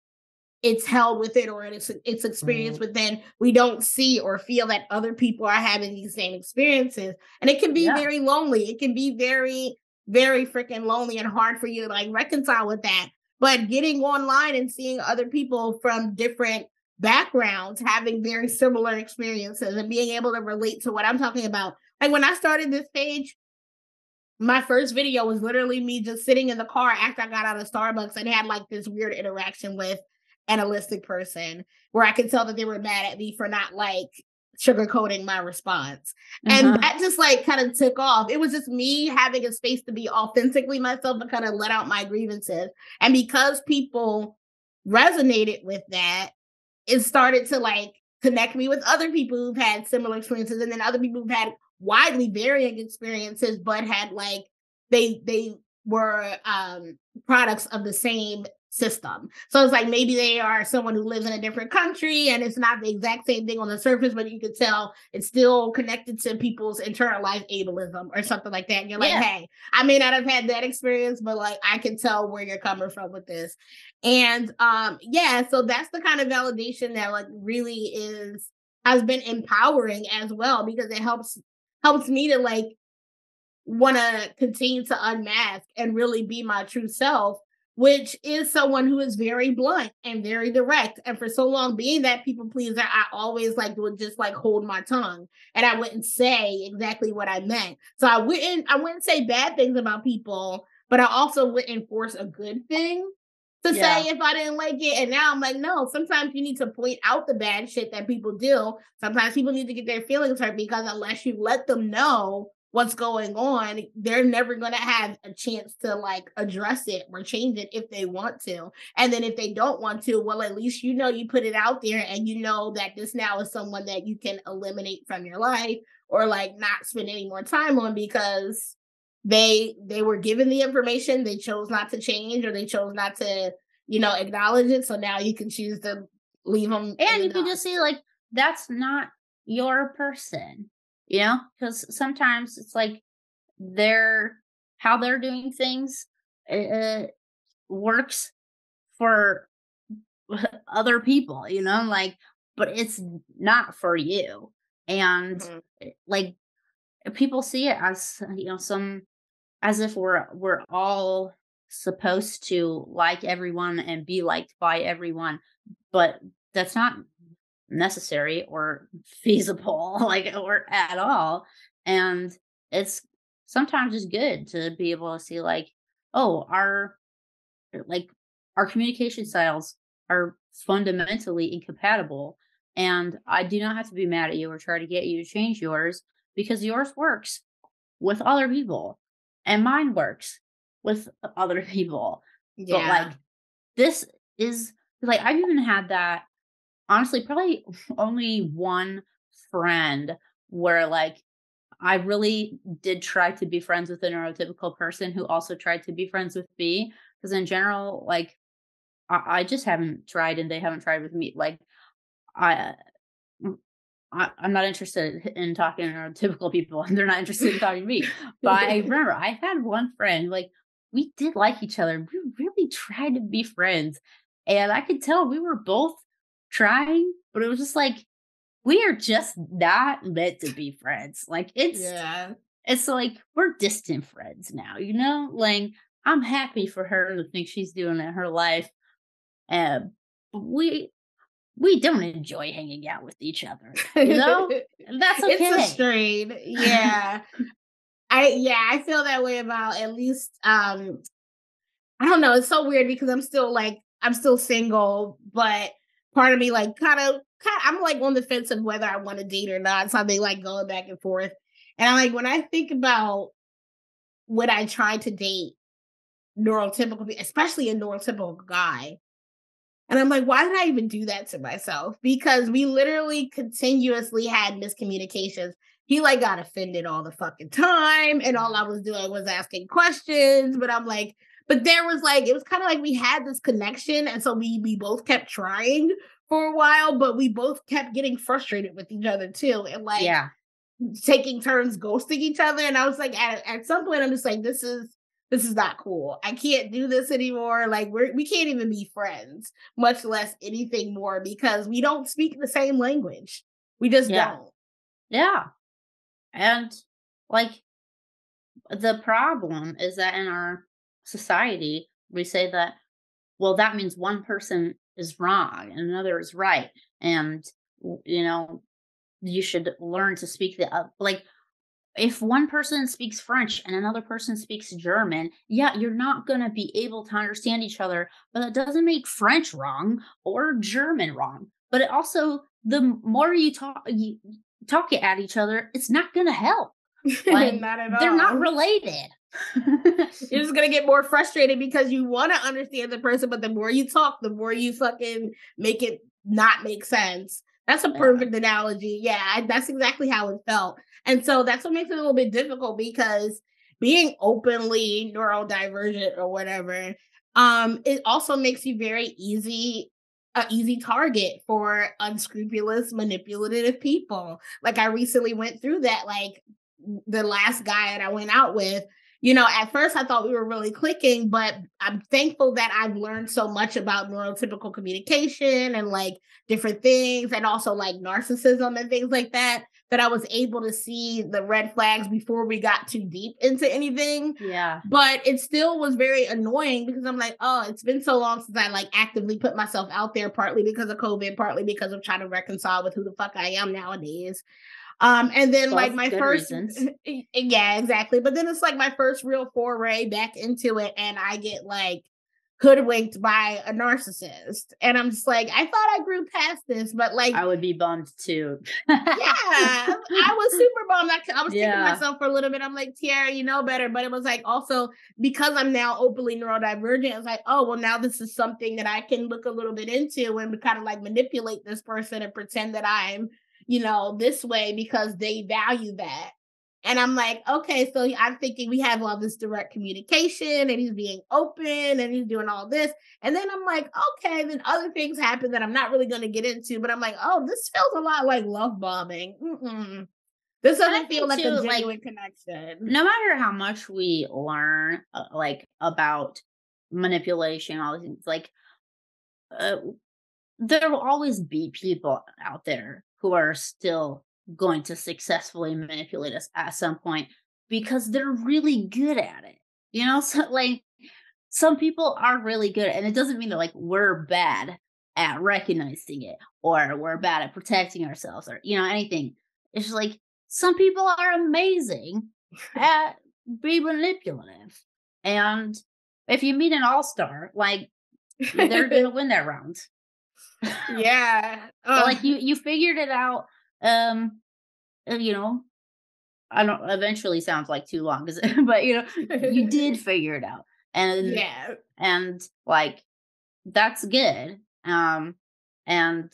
it's held within or it's experienced within, we don't see or feel that other people are having these same experiences. And it can be Yeah. very lonely. It can be very, very freaking lonely and hard for you to like reconcile with that. But getting online and seeing other people from different backgrounds having very similar experiences and being able to relate to what I'm talking about. Like when I started this page, my first video was literally me just sitting in the car after I got out of Starbucks and had like this weird interaction with an holistic person where I could tell that they were mad at me for not like sugarcoating my response. And Uh-huh. that just like kind of took off. It was just me having a space to be authentically myself and kind of let out my grievances. And because people resonated with that, it started to like connect me with other people who've had similar experiences and then other people who've had widely varying experiences but had like they were products of the same system. So it's like maybe they are someone who lives in a different country and it's not the exact same thing on the surface, but you could tell it's still connected to people's internalized ableism or something like that. And you're like, Yeah. hey, I may not have had that experience, but like I can tell where you're coming from with this. And yeah, so that's the kind of validation that like really is has been empowering as well because it helps me to like want to continue to unmask and really be my true self, which is someone who is very blunt and very direct. And for so long being that people pleaser, I always like would just like hold my tongue and I wouldn't say exactly what I meant. So I wouldn't say bad things about people, but I also wouldn't force a good thing to say Yeah. if I didn't like it. And now I'm like, no, sometimes you need to point out the bad shit that people do. Sometimes people need to get their feelings hurt because unless you let them know what's going on, they're never going to have a chance to like address it or change it if they want to. And then if they don't want to, well, at least you know you put it out there and you know that this now is someone that you can eliminate from your life or like not spend any more time on because they were given the information, they chose not to change or they chose not to, acknowledge it. So now you can choose to leave them in And the you can dust. just see like that's not your person, because sometimes it's like they're how they're doing things uh, works for other people, like, but it's not for you. And Mhm. like people see it as some as if we're all supposed to like everyone and be liked by everyone, but that's not necessary or feasible, like, or at all. And it's sometimes just good to be able to see, like, oh, like our communication styles are fundamentally incompatible. And I do not have to be mad at you or try to get you to change yours because yours works with other people and mine works with other people. But like Yeah. this is like I've even had that honestly probably only one friend where like I really did try to be friends with a neurotypical person who also tried to be friends with me. Because in general, like I just haven't tried and they haven't tried with me. Like I, mm, I'm not interested in talking to neurotypical people and they're not interested in talking to me. But I remember I had one friend, like we did like each other. We really tried to be friends. And I could tell we were both trying, but it was just like we are just not meant to be friends. Like Yeah. it's like we're distant friends now, Like I'm happy for her to think she's doing in her life. And we don't enjoy hanging out with each other, And that's It's a okay. strain. Yeah. I feel that way about at least I don't know, it's so weird because I'm still single, but part of me like kind of I'm like on the fence of whether I want to date or not. So I've been like going back and forth. And I'm like when I think about when I try to date especially a neurotypical guy, and I'm like, why did I even do that to myself? Because we literally continuously had miscommunications. He like got offended all the fucking time, and all I was doing was asking questions. But I'm like, but there was like, it was kind of like we had this connection, and so we both kept trying for a while, but we both kept getting frustrated with each other too, and like Yeah. taking turns ghosting each other. And I was like, at some point, I'm just like, this is this is not cool. I can't do this anymore. Like we can't even be friends, much less anything more because we don't speak the same language. We just Yeah. don't. Yeah. And like the problem is that in our society, we say that, well, that means one person is wrong and another is right. And, you know, you should learn to speak like, if one person speaks French and another person speaks German, yeah, you're not going to be able to understand each other, but that doesn't make French wrong or German wrong. But it also, the more you talk at each other, it's not going to help. Like, Not at they're not all. related. You're just gonna get more frustrated because you want to understand the person, but the more you talk, the more you fucking make it not make sense. That's a Yeah. perfect analogy. Yeah, that's exactly how it felt. And so that's what makes it a little bit difficult because being openly neurodivergent or whatever, it also makes you an easy target for unscrupulous, manipulative people. Like I recently went through that, like the last guy that I went out with, at first I thought we were really clicking, but I'm thankful that I've learned so much about neurotypical communication and like different things and also like narcissism and things like that, that I was able to see the red flags before we got too deep into anything. Yeah. But it still was very annoying because I'm like, oh, it's been so long since I like actively put myself out there, partly because of COVID, partly because of trying to reconcile with who the fuck I am nowadays. And then like Both my good first, reasons. yeah, exactly. But then it's like my first real foray back into it, and I get like hoodwinked by a narcissist, and I'm just like, I thought I grew past this, but like, I would be bummed too. yeah, I was super bummed. I was kicking Yeah. myself for a little bit. I'm like, Tiara, you know better. But it was like also because I'm now openly neurodivergent, it's like, oh, well, now this is something that I can look a little bit into and kind of like manipulate this person and pretend that I'm, this way because they value that. And I'm like, okay, so I'm thinking we have all this direct communication and he's being open and he's doing all this. And then I'm like, okay, then other things happen that I'm not really going to get into, but I'm like, oh, this feels a lot like love bombing. This And I doesn't feel think like too, a like, genuine connection. no matter how much we learn, like, about manipulation, all these things, like, uh, there will always be people out there who are still going to successfully manipulate us at some point because they're really good at it. So like some people are really good, and it doesn't mean that like we're bad at recognizing it or we're bad at protecting ourselves or anything. It's just like some people are amazing at being manipulative. And if you meet an all-star, like they're gonna win that round. Yeah. But like you figured it out. Um, you know, I don't eventually sounds like too long, but you did figure it out. And Yeah. like that's good. And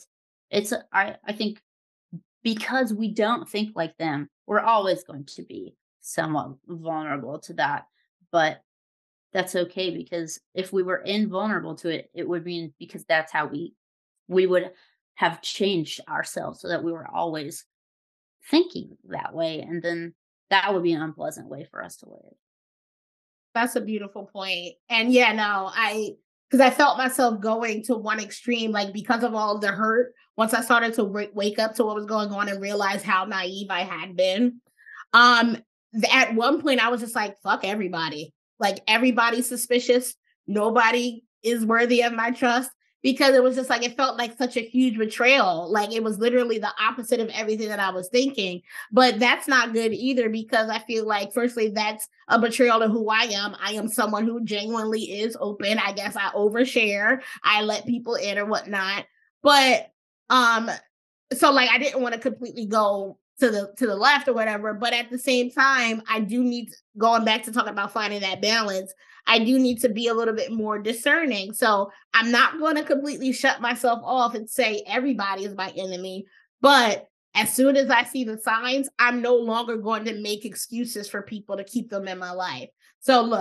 I think because we don't think like them, we're always going to be somewhat vulnerable to that. But that's okay because if we were invulnerable to it, it would mean because that's how we would have changed ourselves so that we were always thinking that way, and then that would be an unpleasant way for us to live. That's a beautiful point. And yeah, no, because I felt myself going to one extreme, like because of all the hurt. Once I started to wake up to what was going on and realize how naive I had been, um, at one point I was just like, fuck everybody. Like everybody's suspicious. Nobody is worthy of my trust because it was just like, it felt like such a huge betrayal. Like it was literally the opposite of everything that I was thinking. But that's not good either because I feel like, firstly, that's a betrayal to who I am. I am someone who genuinely is open. I guess I overshare. I let people in or whatnot. But um, so like I didn't want to completely go to the left or whatever, but at the same time, I do need going back to talking about finding that balance. I do need to be a little bit more discerning. So I'm not going to completely shut myself off and say everybody is my enemy, but as soon as I see the signs, I'm no longer going to make excuses for people to keep them in my life. So look,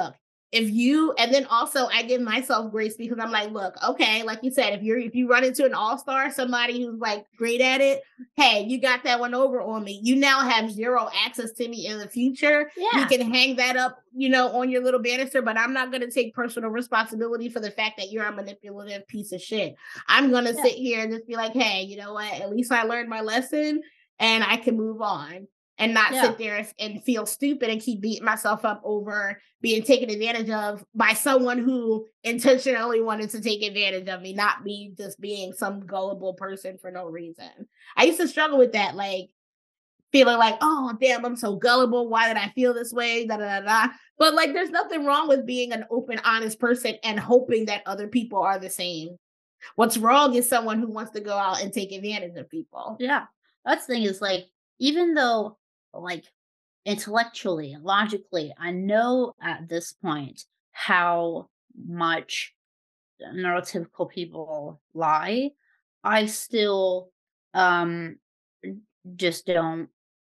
and then also I give myself grace because I'm like, look, okay, like you said, if you run into an all-star, somebody who's like great at it, hey, you got that one over on me. You now have zero access to me in the future. You Yeah. can hang that up, on your little banister, but I'm not going to take personal responsibility for the fact that you're a manipulative piece of shit. I'm going to Yeah. sit here and just be like, hey, you know what? At least I learned my lesson and I can move on and not Yeah. sit there and feel stupid and keep beating myself up over being taken advantage of by someone who intentionally wanted to take advantage of me, not me just being some gullible person for no reason. I used to struggle with that, like feeling like, oh, damn, I'm so gullible. Why did I feel this way? Da, da, da, da. But like, there's nothing wrong with being an open, honest person and hoping that other people are the same. What's wrong is someone who wants to go out and take advantage of people. Yeah. That's the thing is like, even though like intellectually and logically, I know at this point how much neurotypical people lie. I still um just don't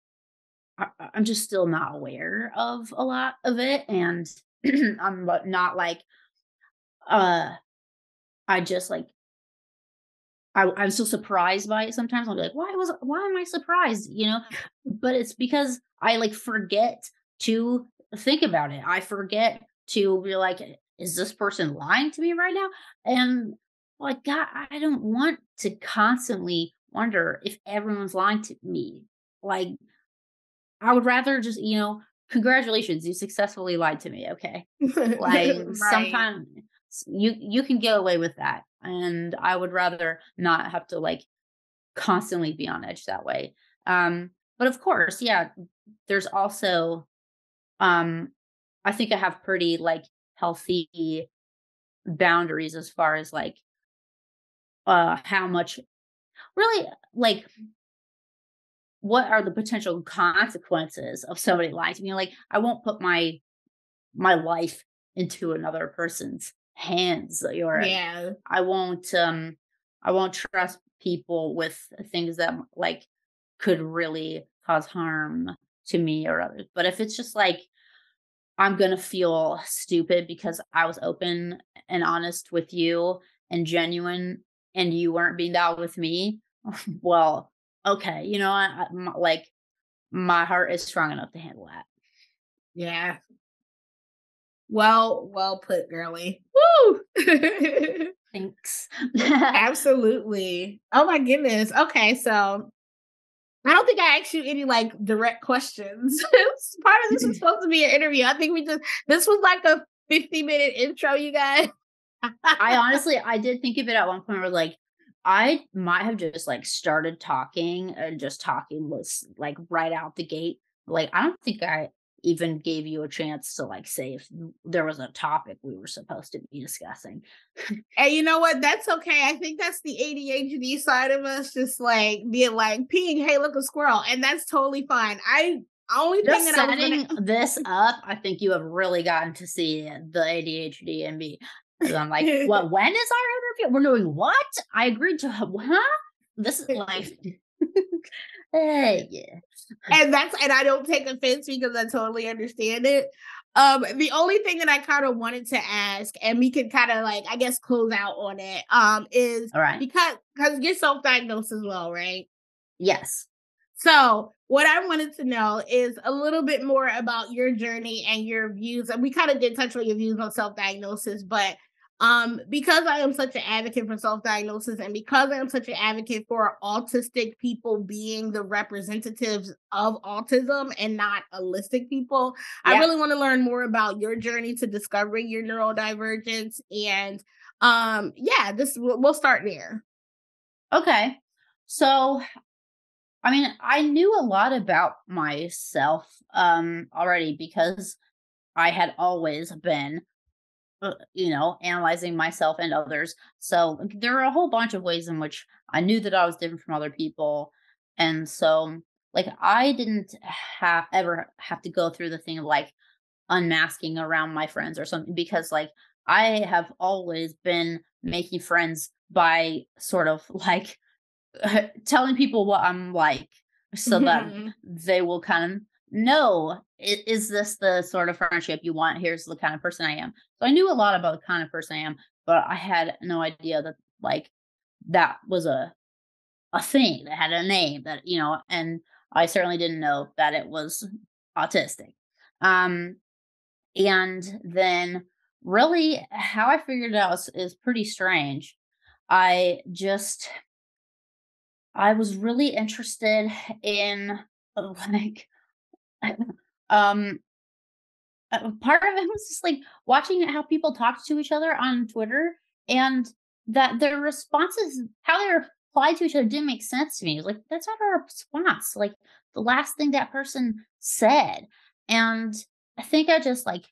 I'm just still not aware of a lot of it, and not like uh I just like I'm so surprised by it sometimes. I'll be like, why am I surprised? But it's because I like forget to think about it. I forget to be like, is this person lying to me right now? And like, God, I don't want to constantly wonder if everyone's lying to me. Like, I would rather just, congratulations, you successfully lied to me. Okay. Like Right. sometimes you can get away with that. And I would rather not have to like constantly be on edge that way. But of course, yeah, there's also um I think I have pretty like healthy boundaries as far as like how much really like what are the potential consequences of somebody lying to me. Like I won't put my life into another person's hands, or Yeah. I won't I won't trust people with things that like could really cause harm to me or others. But if it's just like I'm going to feel stupid because I was open and honest with you and genuine and you weren't being that with me, well, okay, like my heart is strong enough to handle that. Yeah. Well put, girly. Woo! Thanks. Absolutely. Oh my goodness. Okay, so I don't think I asked you any like direct questions. Part of this was supposed to be an interview. I think this was like a 50-minute intro, you guys. I did think of it at one point where like I might have just like started talking and just talking was like right out the gate. Like I don't think I even gave you a chance to like say if there was a topic we were supposed to be discussing. And you know what? That's okay. I think that's the ADHD side of us, just like being like peeing, hey, look, a squirrel. And that's totally fine. I only thing Just that I was gonna setting this up, I think you have really gotten to see the ADHD in me. 'Cause I'm like, what? When is our interview? We're doing what? I agreed to, huh? This is like, yeah. and I don't take offense because I totally understand it. The only thing that I kind of wanted to ask, and we can kind of like, I guess, close out on it, is All right. because you're self-diagnosed as well, right? Yes. So, what I wanted to know is a little bit more about your journey and your views. And we kind of did touch on your views on self-diagnosis, but because I am such an advocate for self-diagnosis and because I am such an advocate for autistic people being the representatives of autism and not holistic people, I Yeah. really want to learn more about your journey to discovering your neurodivergence and yeah, this we'll start there. Okay. So, I mean, I knew a lot about myself already because I had always been analyzing myself and others. So there are a whole bunch of ways in which I knew that I was different from other people. And so like I didn't ever have to go through the thing of like unmasking around my friends or something because like I have always been making friends by sort of like telling people what I'm like so that they will kind of know, is this the sort of friendship you want? Here's the kind of person I am. So I knew a lot about the kind of person I am, but I had no idea that like that was a thing that had a name that, and I certainly didn't know that it was autistic. Um, and then really how I figured it out is pretty strange. I just I was really interested in like um part of it was just like watching how people talked to each other on Twitter, and that their responses, how they replied to each other, didn't make sense to me. It was like, that's not a response. Like the last thing that person said. And I think I just like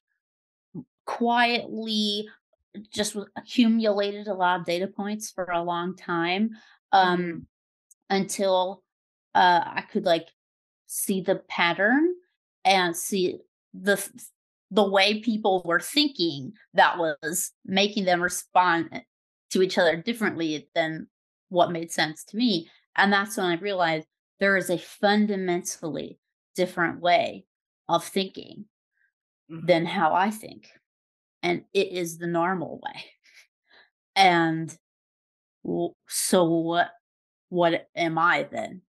quietly just accumulated a lot of data points for a long time, Mhm. um, until I could like see the pattern and see the f- the way people were thinking that was making them respond to each other differently than what made sense to me. And that's when I realized there is a fundamentally different way of thinking than Mhm. how I think, and it is the normal way. And so what am I then?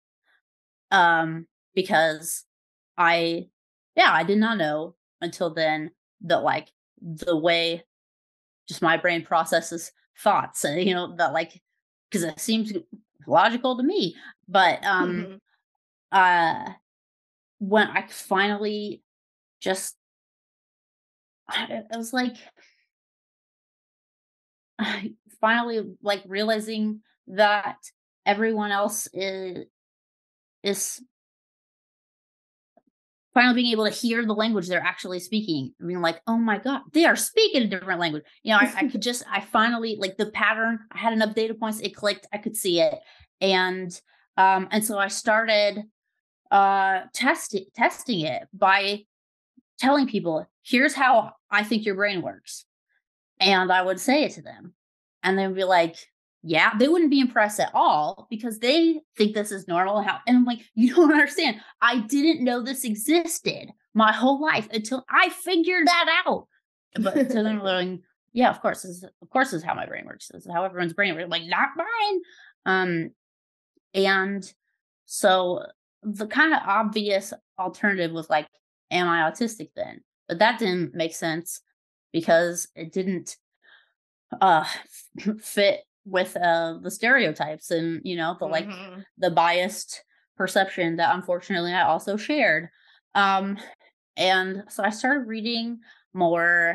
Because I yeah, I did not know until then that like the way just my brain processes thoughts, and that like, because it seems logical to me. But uh when I finally just I was like finally like realizing that everyone else is finally being able to hear the language they're actually speaking. I mean, like, oh my God, they are speaking a different language. I could just, I finally, like the pattern, I had enough data points, it clicked, I could see it. And so I started testing it by telling people, here's how I think your brain works. And I would say it to them. And they would be like, yeah, they wouldn't be impressed at all because they think this is normal. And I'm like, you don't understand. I didn't know this existed my whole life until I figured that out. But so then they're like, yeah, of course this is how my brain works. This is how everyone's brain works. Like, not mine. Um, and so the kind of obvious alternative was like, am I autistic then? But that didn't make sense because it didn't uh fit with the stereotypes and the like Mhm. the biased perception that unfortunately I also shared. um and so I started reading more,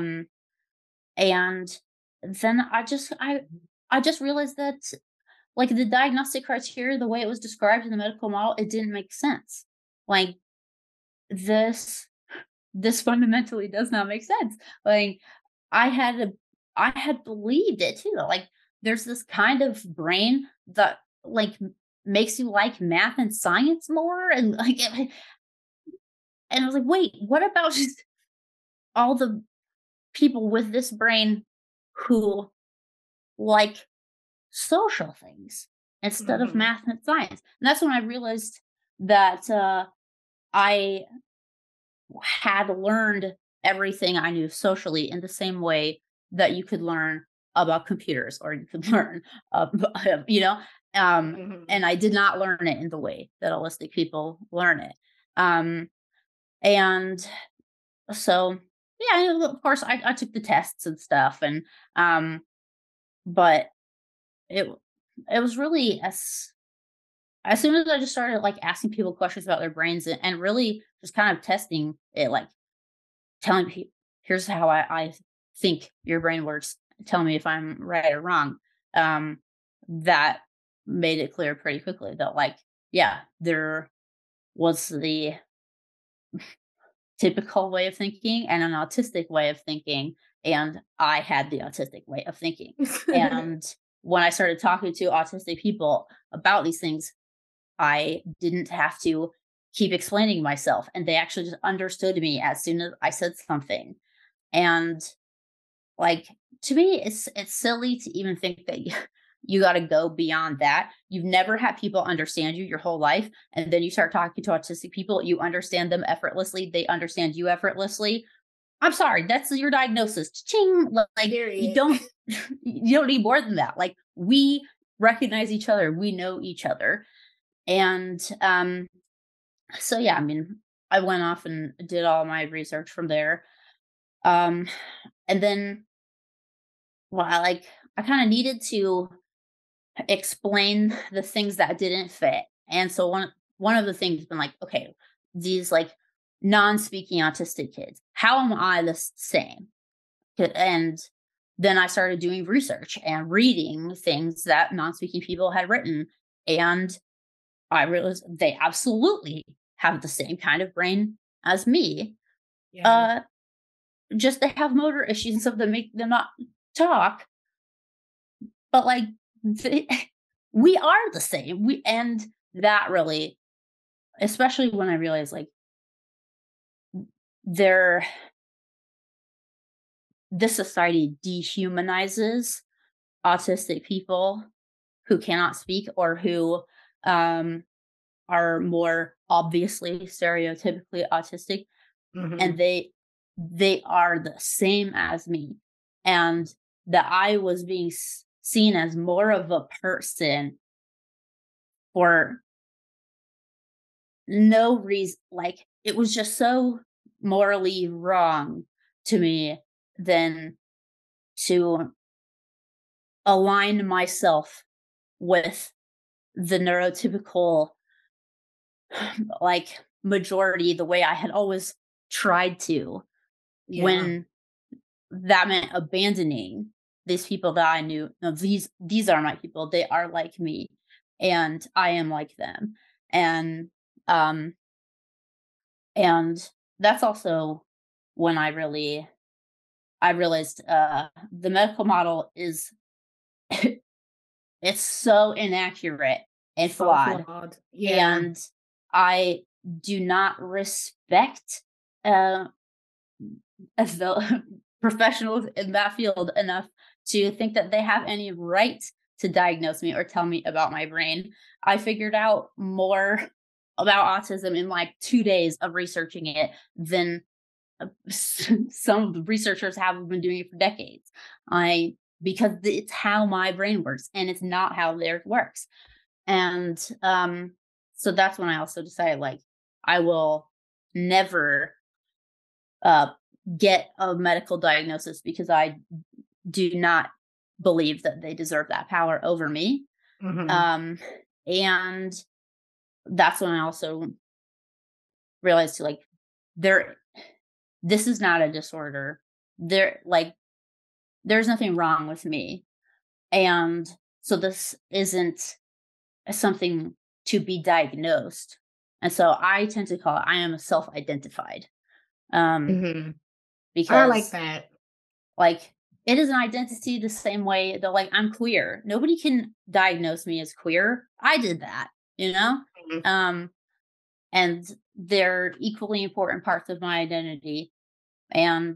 and then I just realized that like the diagnostic criteria, the way it was described in the medical model, it didn't make sense. Like this this fundamentally does not make sense. Like I had a I had believed it too. Like there's this kind of brain that like makes you like math and science more, and like and I was like, wait, what about just all the people with this brain who like social things instead of Mhm. math and science? And that's when I realized that I had learned everything I knew socially in the same way that you could learn about computers or you could learn, you know, um, Mhm. and I did not learn it in the way that holistic people learn it. Um, and so, yeah, of course, I took the tests and stuff, and but it it was really as soon as I just started like asking people questions about their brains, and really just kind of testing it, like telling people, here's how I think your brain works. Tell me if I'm right or wrong. Um, that made it clear pretty quickly that, like, yeah, there was the typical way of thinking and an autistic way of thinking. And I had the autistic way of thinking. And when I started talking to autistic people about these things, I didn't have to keep explaining myself. And they actually just understood me as soon as I said something. And like, to me, it's silly to even think that you got to go beyond that. You've never had people understand you your whole life. And then you start talking to autistic people, you understand them effortlessly. They understand you effortlessly. I'm sorry, that's your diagnosis. Ching. Like you Period. don't, you don't need more than that. Like we recognize each other. We know each other. And, so yeah, I mean, I went off and did all my research from there. Um, and then, well, I kind of needed to explain the things that didn't fit. And so one of the things been like, okay, these like non-speaking autistic kids, how am I the same? And then I started doing research and reading things that non-speaking people had written. And I realized they absolutely have the same kind of brain as me. Yeah. Uh, just they have motor issues and stuff that make them not talk. But like they, we are the same. And that really, especially when I realized like they're this society dehumanizes autistic people who cannot speak or who um, are more obviously stereotypically autistic, and Hmm. they are the same as me, and that I was being seen as more of a person for no reason. Like it was just so morally wrong to me than to align myself with the neurotypical like majority the way I had always tried to, Yeah. when that meant abandoning these people that I knew. No, these are my people. They are like me, and I am like them. And um and that's also when I realized the medical model is it's so inaccurate and So flawed. flawed. Yeah. And I do not respect uh as the professionals in that field enough to think that they have any right to diagnose me or tell me about my brain. I figured out more about autism in like 2 days of researching it than some of the researchers have been doing it for decades. I because it's how my brain works and it's not how theirs works. And so that's when I also decided like I will never uh get a medical diagnosis because I do not believe that they deserve that power over me. Hmm. Um and that's when I also realized to like there this is not a disorder. There's nothing wrong with me. And so this isn't something to be diagnosed. And so I tend to call it I am self-identified. Um Hmm. I like because that. like it is an identity the same way that like I'm queer. Nobody can diagnose me as queer. I did that, you know? Mhm. Um and they're equally important parts of my identity. And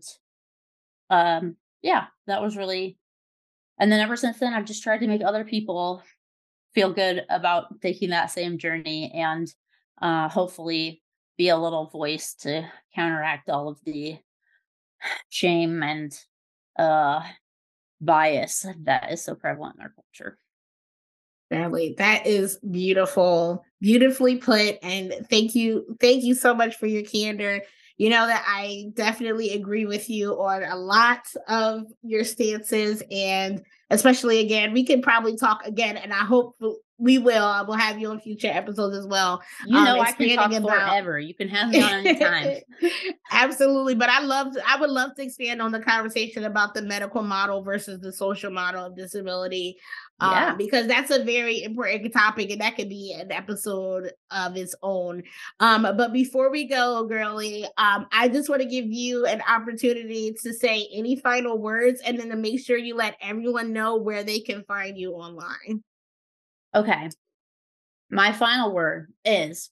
yeah, that was really, and then ever since then I've just tried to make other people feel good about taking that same journey, and hopefully be a little voice to counteract all of the shame and uh bias that is so prevalent in our culture. Fairly. That is beautiful, beautifully put. And thank you so much for your candor. You know that I definitely agree with you on a lot of your stances, and especially again, we can probably talk again, and I hope we will. I will have you on future episodes as well, You know, I can expanding talk about forever. You can have me on anytime. absolutely, but I would love to expand on the conversation about the medical model versus the social model of disability, Yeah. because that's a very important topic, and that could be an episode of its own. But before we go, girly, I just want to give you an opportunity to say any final words, and then to make sure you let everyone know where they can find you online. Okay. My final word is,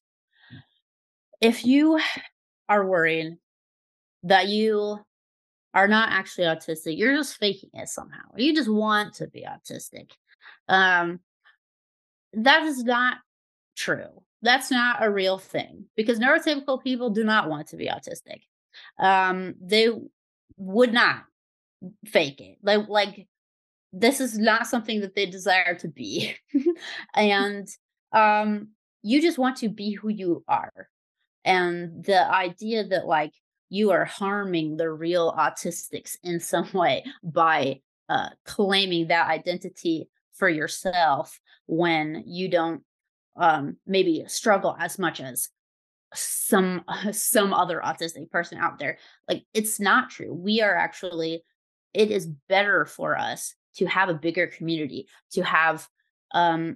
if you are worried that you are not actually autistic, you're just faking it somehow. You just want to be autistic. Um, that is not true. That's not a real thing because neurotypical people do not want to be autistic. They would not fake it. Like this is not something that they desire to be. And um you just want to be who you are. And the idea that like you are harming the real autistics in some way by claiming that identity for yourself when you don't maybe struggle as much as some other autistic person out there, like it's not true. We are actually, it is better for us to have a bigger community, to have um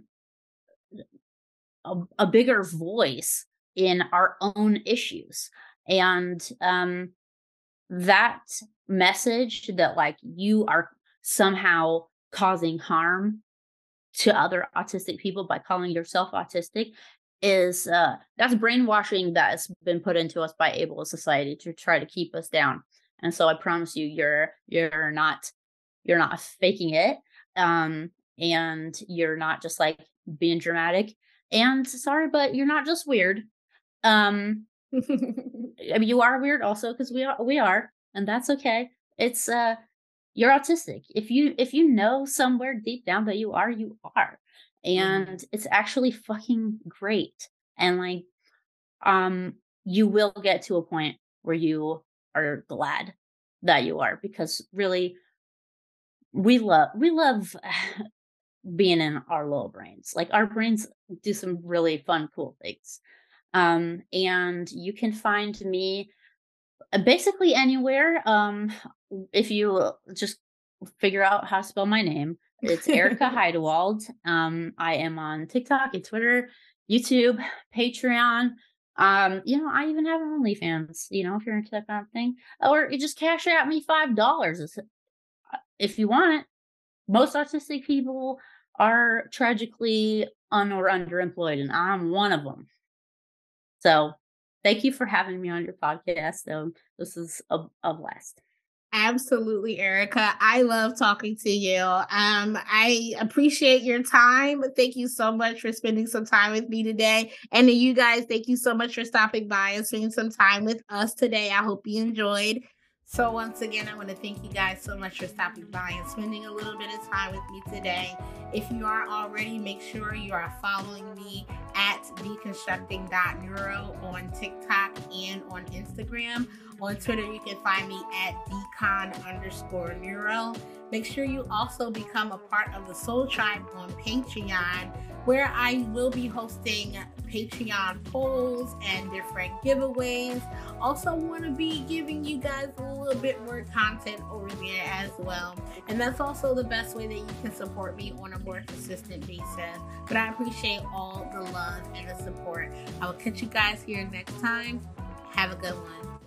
a bigger voice in our own issues. And that message that like you are somehow causing harm to other autistic people by calling yourself autistic is that's brainwashing that has been put into us by ableist society to try to keep us down. And so I promise you, you're not faking it, and you're not just like being dramatic. And sorry, but you're not just weird. I mean, you are weird also because we are, and that's okay. It's you're autistic. If you know somewhere deep down that you are. And it's actually fucking great. And like you will get to a point where you are glad that you are, because really we love being in our little brains. Like our brains do some really fun, cool things. And you can find me basically anywhere. If you just figure out how to spell my name, it's Erica Heidewald. I am on TikTok and Twitter, YouTube, Patreon. I even have OnlyFans, if you're into that kind of thing. Or you just cash at me $5 if you want it. Most autistic people are tragically or underemployed, and I'm one of them. So thank you for having me on your podcast. This is a blast. Absolutely, Erica. I love talking to you. I appreciate your time. Thank you so much for spending some time with me today. And to you guys, thank you so much for stopping by and spending some time with us today. I hope you enjoyed. So once again, I want to thank you guys so much for stopping by and spending a little bit of time with me today. If you are already, make sure you are following me at deconstructing.neuro on TikTok and on Instagram. On Twitter, you can find me at decon_neuro. Make sure you also become a part of the Soul Tribe on Patreon, where I will be hosting Patreon polls and different giveaways. Also want to be giving you guys a little bit more content over there as well. And that's also the best way that you can support me on a more consistent basis. But I appreciate all the love and the support. I will catch you guys here next time. Have a good one.